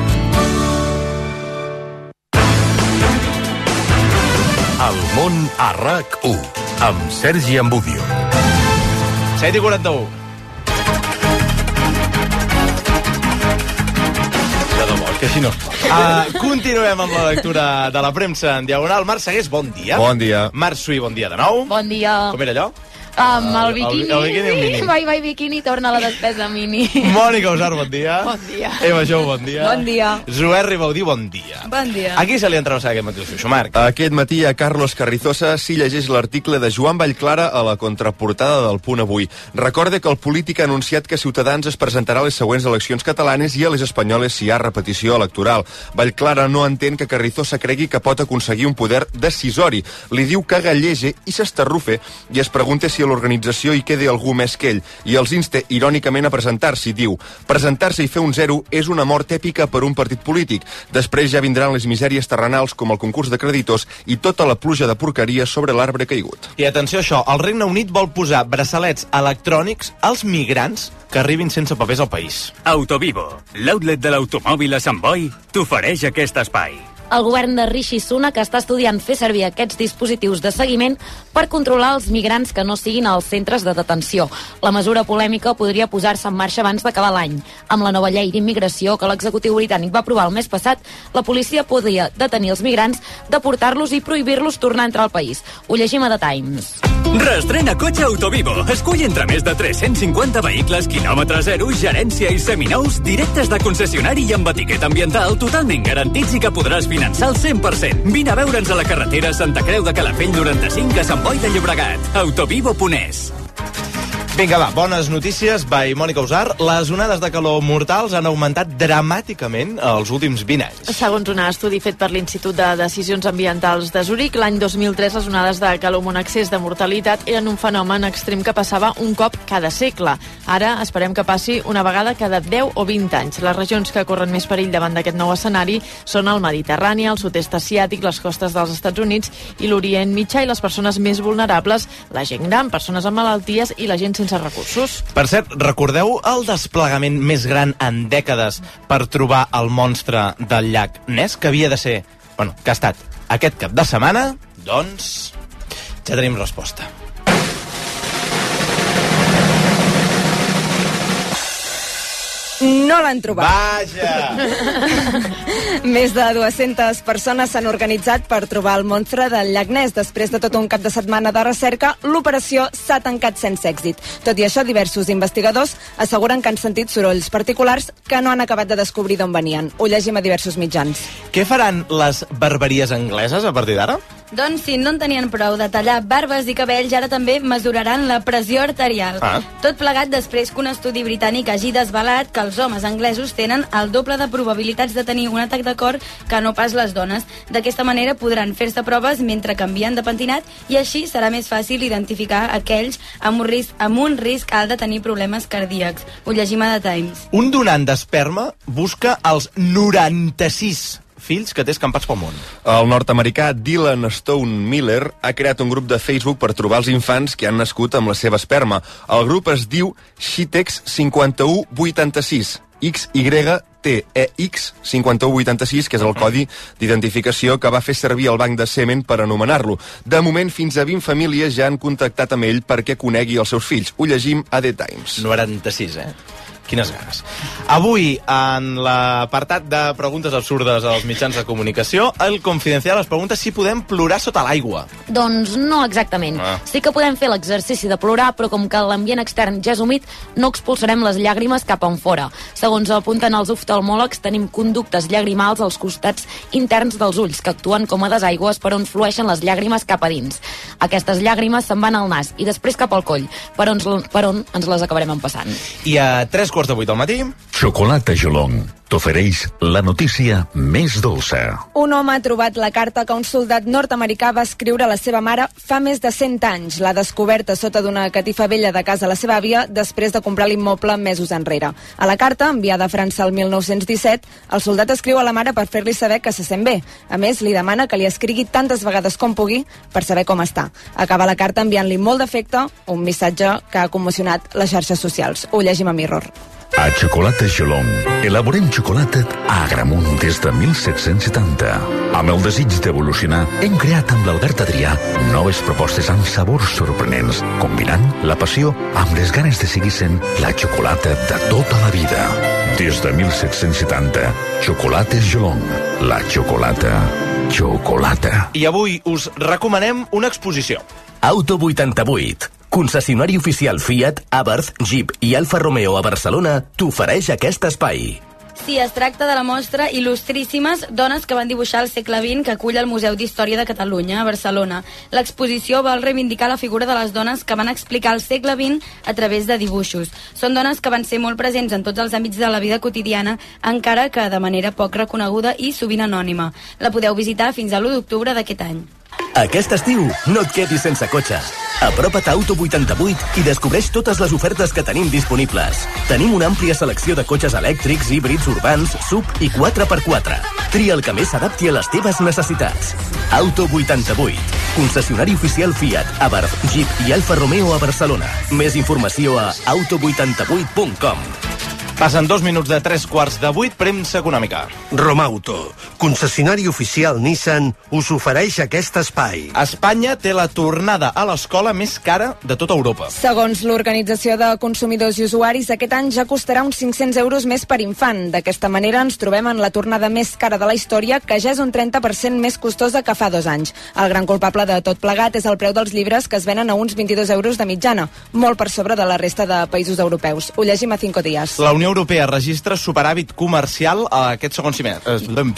El món a RAC u, amb Sergi Ambudio. set i quaranta-u. De debò, que així no. Uh, continuem amb la lectura de la premsa en diagonal. Marc Segués, bon dia. Bon dia. Marc Suí, bon dia de nou. Bon dia. Com era allò? Amb el biquini. El, el biquini el mini. Vai, vai, biquini, torna a la despesa mini. Mònica Usar, bon dia. Bon dia. Eva Jou, bon dia. Bon dia. Zoé Ribaudí, bon dia. Bon dia. A qui se li ha entrevessat aquest matí el Xuxo, Marc? Aquest matí a Carlos Carrizosa s'hi llegeix l'article de Joan Vallclara a la contraportada del Punt Avui. Recorde que el polític ha anunciat que Ciutadans es presentarà a les següents eleccions catalanes i a les espanyoles si hi ha repetició electoral. Vallclara no entén que Carrizosa cregui que pot aconseguir un poder decisori. Li diu que gallege i s'estarrufe i es pregunta si a l'organització hi quedi algú més que ell, i els inste irònicament a presentar-s'hi. Diu, presentar-se i fer un zero és una mort èpica per un partit polític. Després ja vindran les misèries terrenals com el concurs de creditors i tota la pluja de porqueria sobre l'arbre caigut. I atenció a això, el Regne Unit vol posar braçalets electrònics als migrants que arribin sense papers al país. Autovivo, l'outlet de l'automòbil a Sant Boi, t'ofereix aquest espai. El govern de Rishi Sunak està estudiant fer servir aquests dispositius de seguiment per controlar els migrants que no siguin als centres de detenció. La mesura polèmica podria posar-se en marxa abans d'acabar l'any. Amb la nova llei d'immigració que l'executiu britànic va aprovar el mes passat, la policia podia detenir els migrants, deportar-los i prohibir-los tornar a entrar al país. Ho llegim a The Times. Reestrena cotxe Autovivo. Escull entre més de tres-cents cinquanta vehicles, quilòmetre zero, gerència i seminous, directes de concessionari i amb etiqueta ambiental totalment garantits i que podràs finançar al cent per cent. Vine a veure'ns a la carretera Santa Creu de Calafell noranta-cinc a Sant Boi de Llobregat. Autovivo punt es. Vinga, va, bones notícies. By Mònica Usar. Les onades de calor mortals han augmentat dramàticament els últims vint anys. Segons un estudi fet per l'Institut de Decisions Ambientals de Zurich, l'any dos mil tres les onades de calor amb un excés de mortalitat eren un fenomen extrem que passava un cop cada segle. Ara esperem que passi una vegada cada deu o vint anys. Les regions que corren més perill davant d'aquest nou escenari són el Mediterrani, el sud-est asiàtic, les costes dels Estats Units i l'Orient Mitjà, i les persones més vulnerables, la gent gran, persones amb malalties i la gent sense recursos. Per cert, recordeu el desplegament més gran en dècades per trobar el monstre del llac Ness, que havia de ser, bueno, que ha estat aquest cap de setmana? Doncs ja tenim resposta. No l'han trobat. Vaja! Més de dues-centes persones s'han organitzat per trobar el monstre del llac Ness. Després de tot un cap de setmana de recerca, l'operació s'ha tancat sense èxit. Tot i això, diversos investigadors asseguren que han sentit sorolls particulars que no han acabat de descobrir d'on venien. Ho llegim a diversos mitjans. Què faran les barberies angleses a partir d'ara? Doncs si no en tenien prou de tallar barbes i cabells, ara també mesuraran la pressió arterial. Ah. Tot plegat després que un estudi britànic hagi desvelat que els homes anglesos tenen el doble de probabilitats de tenir un atac de cor que no pas les dones. D'aquesta manera podran fer-se proves mentre canvien de pentinat i així serà més fàcil identificar aquells amb un risc, amb un risc alt de tenir problemes cardíacs. Ho llegim a The Times. Un donant d'esperma busca els noranta-sis fills que té escampats pel món. El nord-americà Dylan Stone Miller ha creat un grup de Facebook per trobar els infants que han nascut amb la seva esperma. El grup es diu Xitex cinquanta u vuitanta-sis, X Y T E X cinquanta u vuitanta-sis, que és el codi d'identificació que va fer servir el banc de semen per anomenar-lo. De moment, fins a vint famílies ja han contactat amb ell perquè conegui els seus fills. Ho llegim a The Times. noranta-sis, eh? Quines ganes. Avui, en l'apartat de preguntes absurdes als mitjans de comunicació, el Confidencial es pregunta si podem plorar sota l'aigua. Doncs no exactament. Ah. Sí que podem fer l'exercici de plorar, però com que l'ambient extern ja és humit, no expulsarem les llàgrimes cap enfora. Segons apunten els oftalmòlegs, tenim conductes llagrimals als costats interns dels ulls, que actuen com a desaigües per on flueixen les llàgrimes cap a dins. Aquestes llàgrimes se'n van al nas i després cap al coll, per on, per on ens les acabarem empassant. I a tres quarts de vuit del matí... Xocolata Jolong, t'ofereix la notícia més dolça. Un home ha trobat la carta que un soldat nord-americà va escriure a la seva mare fa més de cent anys. L'ha descoberta sota d'una catifa vella de casa a la seva àvia després de comprar l'immoble mesos enrere. A la carta, enviada a França el mil nou-cents disset, el soldat escriu a la mare per fer-li saber que se sent bé. A més, li demana que li escrigui tantes vegades com pugui per saber com està. Acaba la carta enviant-li molt d'afecte, un missatge que ha commocionat les xarxes socials. Ho llegim a Mirror. A Xocolates Gelong elaborem xocolata a Agramunt des de mil set-cents setanta. Amb el desig d'evolucionar, hem creat amb l'Albert Adrià noves propostes amb sabors sorprenents, combinant la passió amb les ganes de seguir sent la xocolata de tota la vida. Des de mil set-cents setanta, Xocolates Gelong, la xocolata, xocolata. I avui us recomanem una exposició. Auto vuitanta-vuit, concessionari oficial Fiat, Abarth, Jeep i Alfa Romeo a Barcelona, t'ofereix aquest espai. Sí, es tracta de la mostra Il·lustríssimes dones que van dibuixar al segle vint que acull el Museu d'Història de Catalunya, a Barcelona. L'exposició vol reivindicar la figura de les dones que van explicar el segle vint a través de dibuixos. Són dones que van ser molt presents en tots els àmbits de la vida quotidiana, encara que de manera poc reconeguda i sovint anònima. La podeu visitar fins a l'u d'octubre d'aquest any. Aquest estiu no et quedis sense cotxe. Apropa't a Auto vuitanta-vuit i descobreix totes les ofertes que tenim disponibles. Tenim una àmplia selecció de cotxes elèctrics, híbrids, urbans, sub i quatre per quatre. Tria el que més s'adapti a les teves necessitats. Auto vuitanta-vuit, concessionari oficial Fiat, Abarth, Jeep i Alfa Romeo a Barcelona. Més informació a auto vuitanta vuit punt com. Passen dos minuts de tres quarts de vuit, premsa econòmica. Romauto, concessionari oficial Nissan, us ofereix aquest espai. Espanya té la tornada a l'escola més cara de tota Europa. Segons l'Organització de Consumidors i Usuaris, aquest any ja costarà uns cinc-cents euros més per infant. D'aquesta manera ens trobem en la tornada més cara de la història, que ja és un trenta per cent més costosa que fa dos anys. El gran culpable de tot plegat és el preu dels llibres, que es venen a uns vint-i-dos euros de mitjana, molt per sobre de la resta de països europeus. Ho llegim a Cinco Días. La Unió Europea registra superàvit comercial a aquest segon trimestre.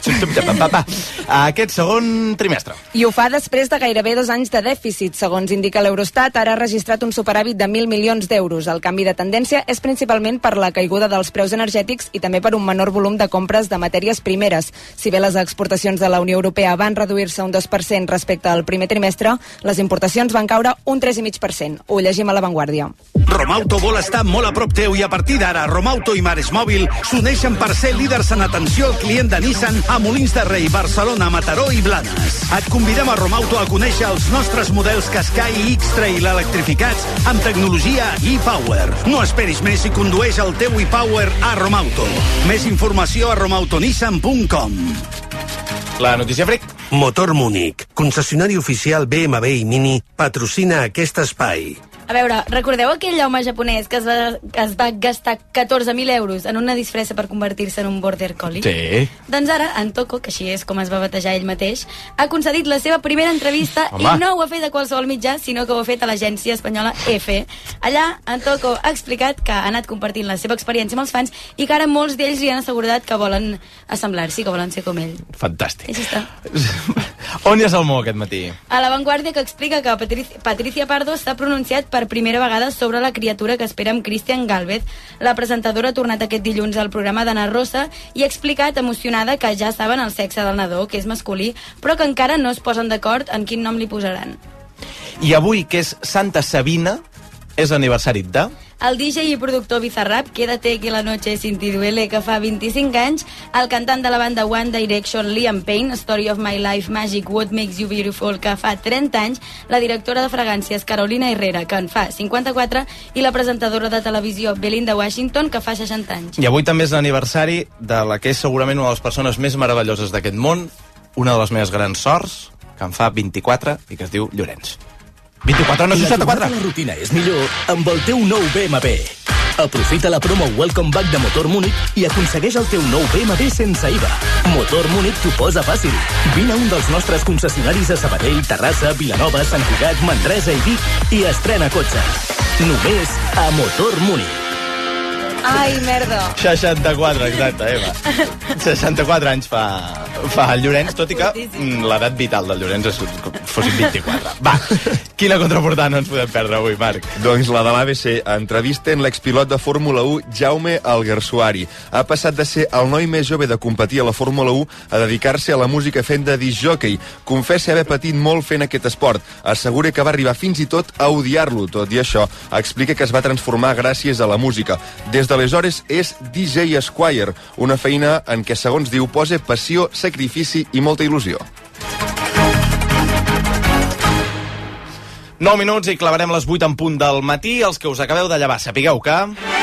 A aquest segon trimestre. I ho fa després de gairebé dos anys de dèficit. Segons indica l'Eurostat, ara ha registrat un superàvit de mil milions d'euros. El canvi de tendència és principalment per la caiguda dels preus energètics i també per un menor volum de compres de matèries primeres. Si bé les exportacions de la Unió Europea van reduir-se un dos per cent respecte al primer trimestre, les importacions van caure un tres coma cinc per cent. Ho llegim a La Vanguardia. Romauto vol estar molt a prop teu i a partir d'ara Romauto i Mares Mòbil s'uneixen per ser líders en atenció al client de Nissan a Molins de Rei, Barcelona, Mataró i Blanes. Et convidem a Romauto a conèixer els nostres models Qashqai i X-Trail electrificats amb tecnologia e-Power. No esperis més i condueix el teu e-Power a Romauto. Més informació a romautonissan punt com. La notícia fric. Motor Múnich, concessionari oficial B M W i Mini, patrocina aquest espai. A veure, recordeu aquell home japonès que es va, que es va gastar catorze mil euros en una disfressa per convertir-se en un border collie? Sí. Doncs ara, en Toko, que així és com es va batejar ell mateix, ha concedit la seva primera entrevista. Home. I no ho ha fet a qualsevol mitjà, sinó que ho ha fet a l'agència espanyola EFE. Allà, en Toko ha explicat que ha anat compartint la seva experiència amb els fans i que ara molts d'ells li han assegurat que volen assemblar-s'hi, que volen ser com ell. Fantàstic. Així està. On hi ha Salmó aquest matí? A La Vanguardia, que explica que Patricia, Patricia Pardo s'ha pronunciat per primera vegada sobre la criatura que espera amb Cristian Gálvez. La presentadora ha tornat aquest dilluns al programa d'Anna Rosa i ha explicat emocionada que ja saben el sexe del nadó, que és masculí, però que encara no es posen d'acord en quin nom li posaran. I avui, que és Santa Sabina, és l'aniversari de... El D J i productor Bizarrap, Quédate que la noche sin ti duele, que fa vint-i-cinc anys, el cantant de la banda One Direction, Liam Payne, Story of My Life, Magic, What Makes You Beautiful, que fa trenta anys, la directora de fragàncies Carolina Herrera, que en fa cinquanta-quatre, i la presentadora de televisió Belinda Washington, que fa seixanta anys. I avui també és l'aniversari de la que és segurament una de les persones més meravelloses d'aquest món, una de les meves grans sorts, que en fa vint-i-quatre i que es diu Llorenç. vint-i-quatre, no seixanta-quatre. La tornada a la rutina és millor amb el teu nou B M W. Aprofita la promo Welcome Back de Motor Múnich i aconsegueix el teu nou B M W sense I V A. Motor Múnich t'ho posa fàcil. Vine a un dels nostres concessionaris a Sabadell, Terrassa, Vilanova, Sant Cugat, Manresa i Vic i estrena cotxe. Només a Motor Múnich. Ai, merda. seixanta-quatre, exacte, Eva. seixanta-quatre anys fa, fa el Llorenç, tot i que l'edat vital del Llorenç és fossin vint-i-quatre. Va, quina contraportada no ens podem perdre avui, Marc? Doncs la de l'A B C. Entrevisten l'expilot de Fórmula u, Jaume Alguersuari. Ha passat de ser el noi més jove de competir a la Fórmula u a dedicar-se a la música fent de discjòquei. Confessa haver patit molt fent aquest esport. Assegura que va arribar fins i tot a odiar-lo. Tot i això, explica que es va transformar gràcies a la música. Des d'aleshores és D J Esquire, una feina en què, segons diu, posa passió, sacrifici i molta il·lusió. nou minuts i clavarem les vuit en punt del matí. Els que us acabeu de llevar, sapigueu que...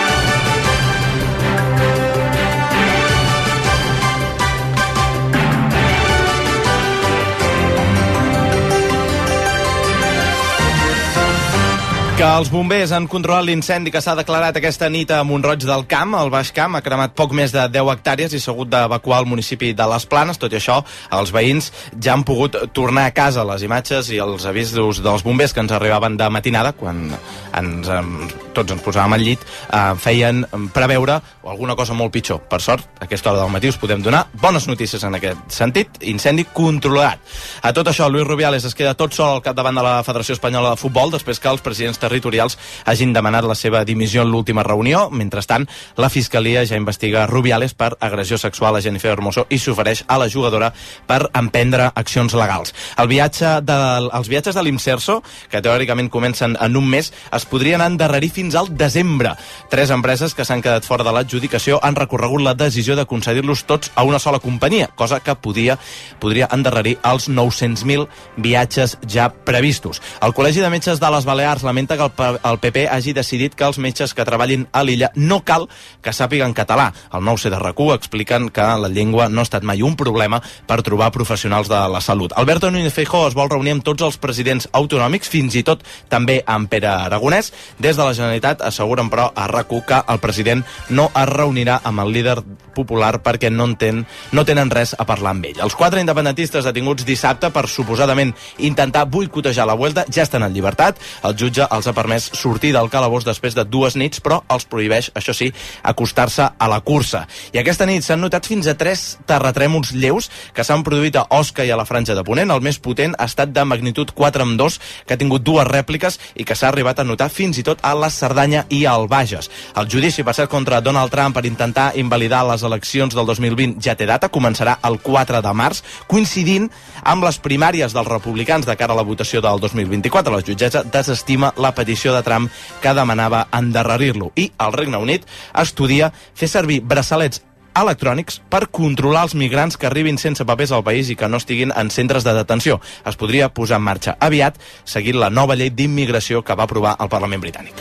que els bombers han controlat l'incendi que s'ha declarat aquesta nit a Mont-roig del Camp. El Baix Camp ha cremat poc més de deu hectàrees i s'ha hagut d'evacuar el municipi de les Planes. Tot i això, els veïns ja han pogut tornar a casa. Les imatges i els avisos dels bombers que ens arribaven de matinada, quan ens, tots ens posàvem al llit, eh, feien preveure alguna cosa molt pitjor. Per sort, a aquesta hora del matí us podem donar bones notícies en aquest sentit. Incendi controlat. A tot això, Luis Rubiales es queda tot sol al capdavant de la Federació Espanyola de Futbol després que els presidents territorials hagin demanat la seva dimissió en l'última reunió. Mentrestant, la Fiscalia ja investiga Rubiales per agressió sexual a Jennifer Hermoso i s'ofereix a la jugadora per emprendre accions legals. El viatge de, els viatges de l'Imserso, que teòricament comencen en un mes, es podrien endarrerir fins al desembre. Tres empreses que s'han quedat fora de l'adjudicació han recorregut la decisió de concedir-los tots a una sola companyia, cosa que podia, podria endarrerir els nou-cents mil viatges ja previstos. El Col·legi de Metges de les Balears lamenta que el P P hagi decidit que els metges que treballin a l'illa no cal que sàpiguen català. El nou C de R A C U expliquen que la llengua no ha estat mai un problema per trobar professionals de la salut. Alberto Núñez Feijóo es vol reunir amb tots els presidents autonòmics, fins i tot també amb Pere Aragonès. Des de la Generalitat asseguren, però, a R A C U que el president no es reunirà amb el líder popular perquè no, entén, no tenen res a parlar amb ell. Els quatre independentistes detinguts dissabte per suposadament intentar boicotejar la Vuelta ja estan en llibertat. El jutge els ha permès sortir del calabós després de dues nits, però els prohibeix, això sí, acostar-se a la cursa. I aquesta nit s'han notat fins a tres terratrèmols lleus que s'han produït a Osca i a la Franja de Ponent. El més potent ha estat de magnitud quatre amb dos, que ha tingut dues rèpliques i que s'ha arribat a notar fins i tot a la Cerdanya i al Bages. El judici, per cert, contra Donald Trump per intentar invalidar les eleccions del dos mil vint ja té data, començarà el quatre de març, coincidint amb les primàries dels republicans de cara a la votació del dos mil vint-i-quatre. La jutgessa desestima la petició de Trump que demanava endarrerir-lo. I el Regne Unit estudia fer servir braçalets electrònics per controlar els migrants que arribin sense papers al país i que no estiguin en centres de detenció. Es podria posar en marxa aviat, seguint la nova llei d'immigració que va aprovar el Parlament britànic.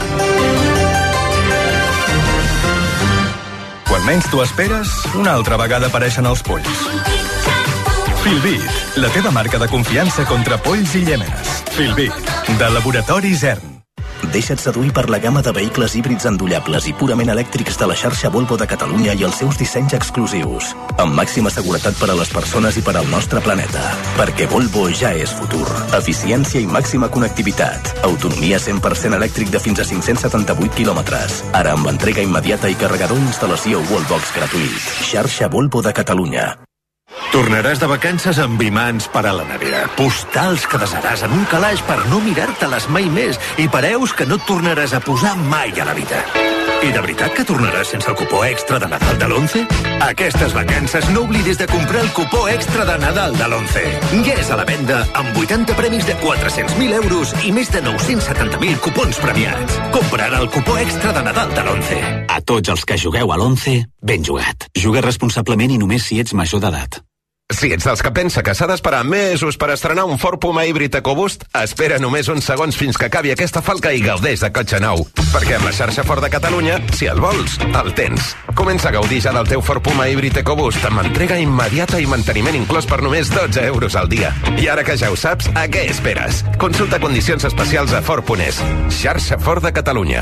Quan menys t'ho esperes, una altra vegada apareixen els polls. Filbit, la teva marca de confiança contra polls i llèmenes. Filbit, de Laboratori Zern. Deixa't seduir per la gamma de vehicles híbrids endollables i purament elèctrics de la xarxa Volvo de Catalunya i els seus dissenys exclusius, amb màxima seguretat per a les persones i per al nostre planeta. Perquè Volvo ja és futur. Eficiència i màxima connectivitat. Autonomia cent per cent elèctric de fins a cinc-cents setanta-vuit quilòmetres. Ara amb entrega immediata i carregador i instal·lació Wallbox gratuït. Xarxa Volvo de Catalunya. Tornaràs de vacances amb imants per a la nevera, postals que desaràs en un calaix per no mirar-te-les mai més i pareus que no et tornaràs a posar mai a la vida. I de veritat que tornaràs sense el cupó extra de Nadal de l'Once? Aquestes vacances no oblidis de comprar el cupó extra de Nadal de l'Once. Ja és a la venda amb vuitanta premis de quatre-cents mil euros i més de nou-cents setanta mil cupons premiats. Compra ara el cupó extra de Nadal de l'Once. A tots els que jugueu a l'Once, ben jugat. Juga responsablement i només si ets major d'edat. Si ets dels que pensa que s'ha d'esperar mesos per estrenar un Ford Puma híbrid EcoBoost, espera només uns segons fins que acabi aquesta falca i gaudeix de cotxe nou. Perquè amb la xarxa Ford de Catalunya, si el vols, el tens. Comença a gaudir ja del teu Ford Puma híbrid EcoBoost amb entrega immediata i manteniment inclòs per només dotze euros al dia. I ara que ja ho saps, a què esperes? Consulta condicions especials a Ford punt es. Xarxa Ford de Catalunya.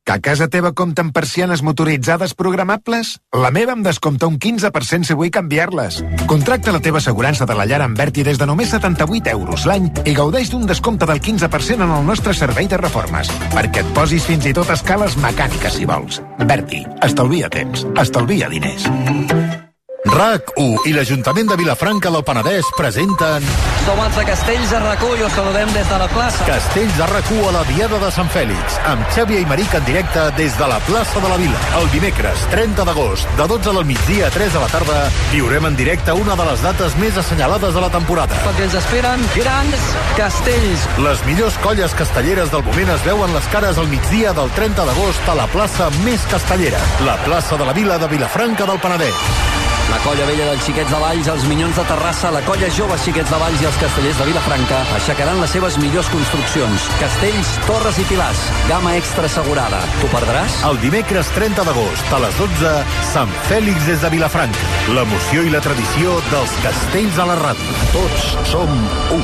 Que a casa teva compten persianes motoritzades programables? La meva em descompta un quinze per cent si vull canviar-les. Contracta la teva assegurança de la llar amb Berti des de només setanta-vuit euros l'any i gaudeix d'un descompte del quinze per cent en el nostre servei de reformes, perquè et posis fins i tot a escales mecàniques si vols. Berti, estalvia temps, estalvia diners. RAC u i l'Ajuntament de Vilafranca del Penedès presenten... Som els de Castells a RAC u i us saludem des de la plaça. Castells a RAC u a la Diada de Sant Fèlix, amb Xavi Aymeric en directe des de la plaça de la Vila. El dimecres, trenta d'agost, de dotze del migdia a tres de la tarda, viurem en directe una de les dates més assenyalades de la temporada. Perquè ens esperen grans castells. Les millors colles castelleres del moment es veuen les cares al migdia del trenta d'agost a la plaça més castellera, la plaça de la Vila de Vilafranca del Penedès. La colla vella dels Xiquets de Valls, els Minyons de Terrassa, la colla jove Xiquets de Valls i els castellers de Vilafranca aixecaran les seves millors construccions. Castells, torres i pilars. Gamma extra assegurada. T'ho perdràs? El dimecres trenta d'agost a les dotze, Sant Fèlix des de Vilafranca. L'emoció i la tradició dels castells a la ràdio. Tots som u.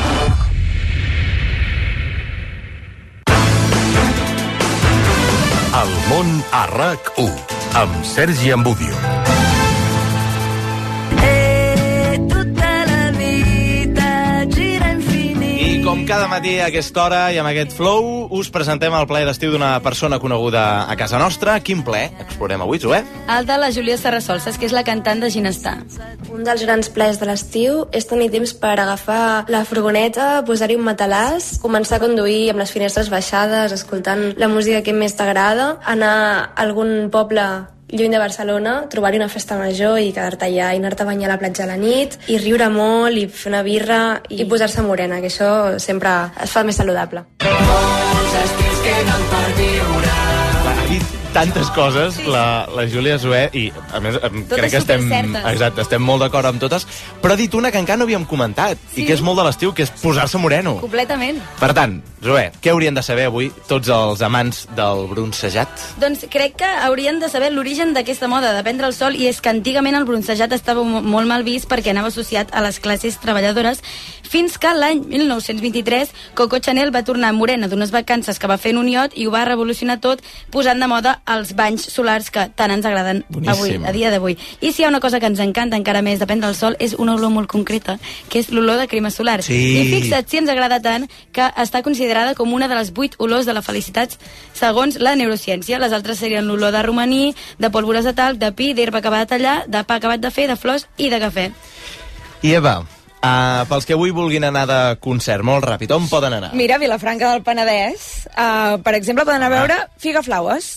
El món a RAC u, amb Sergi Ambudio. I com cada matí a aquesta hora i amb aquest flow, us presentem el ple d'estiu d'una persona coneguda a casa nostra. Quin ple explorem avui, Zoè? El de la Júlia Serrasolses, que és la cantant de Ginestar. Un dels grans plers de l'estiu és tenir temps per agafar la furgoneta, posar-hi un matalàs, començar a conduir amb les finestres baixades, escoltant la música que més t'agrada, anar a algun poble lluny de Barcelona, trobar-hi una festa major i quedar-te allà, i anar-te a banyar a la platja a la nit, i riure molt, i fer una birra, i posar-se morena, que això sempre es fa més saludable. Molts estius que no per viure. Ha dit tantes coses, la, la Júlia Zoè, i a més totes crec que estem, exacte, estem molt d'acord amb totes, però ha dit una que encara no havíem comentat, sí? I que és molt de l'estiu, que és posar-se moreno. Completament. Per tant, Zoè, què haurien de saber avui tots els amants del bronzejat? Doncs crec que haurien de saber l'origen d'aquesta moda de prendre el sol, i és que antigament el bronzejat estava molt mal vist perquè anava associat a les classes treballadores, fins que l'any mil nou-cents vint-i-tres Coco Chanel va tornar morena d'unes vacances que va fer en un iot i ho va revolucionar tot posant de moda els banys solars que tant ens agraden avui, a dia d'avui. I si hi ha una cosa que ens encanta encara més de prendre el sol és una olor molt concreta, que és l'olor de crema solar. Sí. I fixa't si ens agrada tant que està considerada com una de les vuit olors de la felicitat segons la neurociència. Les altres serien l'olor de romaní, de pólvores de talc, de pi, d'herba acabada de tallar, de pa acabat de fer, de flors i de cafè. I Eva, Uh, pels que avui vulguin anar de concert, molt ràpid, on poden anar? Mira, Vilafranca del Penedès, uh, per exemple, poden anar a veure Figaflaues.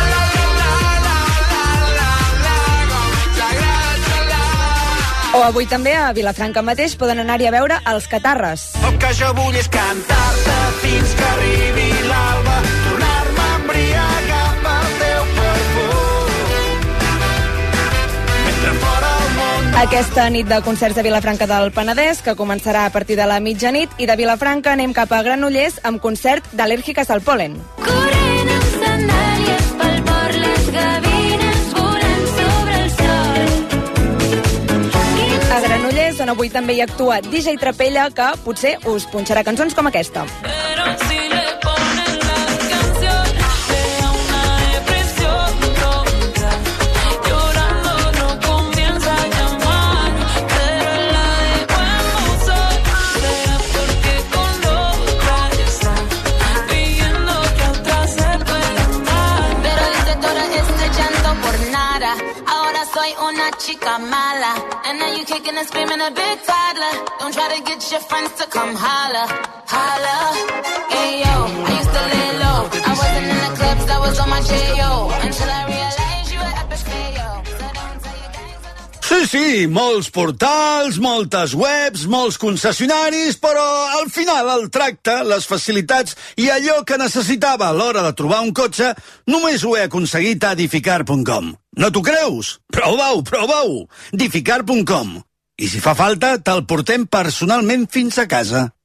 O avui també a Vilafranca mateix poden anar-hi a veure Els Catarres. El que jo vull és cantar-te fins que arribi l'alba, tornar-me a embriagar pel teu perfum. Mentre fora el món... Aquesta nit de concerts de Vilafranca del Penedès, que començarà a partir de la mitjanit, i de Vilafranca anem cap a Granollers amb concert d'Al·lèrgiques al Pol·len. Corrent amb sandàlies pel port, les gavines volant sobre el sol. A Granollers, on avui també hi actua D J Trapella, que potser us punxarà cançons com aquesta. Però si le ponen las canciones, sea una depresión tonta. Llorando no comienza a llamar, pero la de buen buzón. Será porque con otra está pidiendo que atrás se pueda andar. Pero dice toda este llanto por nada. Ahora soy una chica mala. And now you kicking and screaming a big toddler. Don't try to get your friends to come holla, holla. Hey yo, I used to lay low. I wasn't in the clubs, I was on my J O. Until I realized you were epic fail. Sí, sí, molts portals, moltes webs, molts concessionaris, però al final el tracte, les facilitats i allò que necessitava a l'hora de trobar un cotxe només ho he aconseguit a Edificar punt com. No t'ho creus? Prova-ho, prova-ho! Edificar punt com. I si fa falta, te'l portem personalment fins a casa.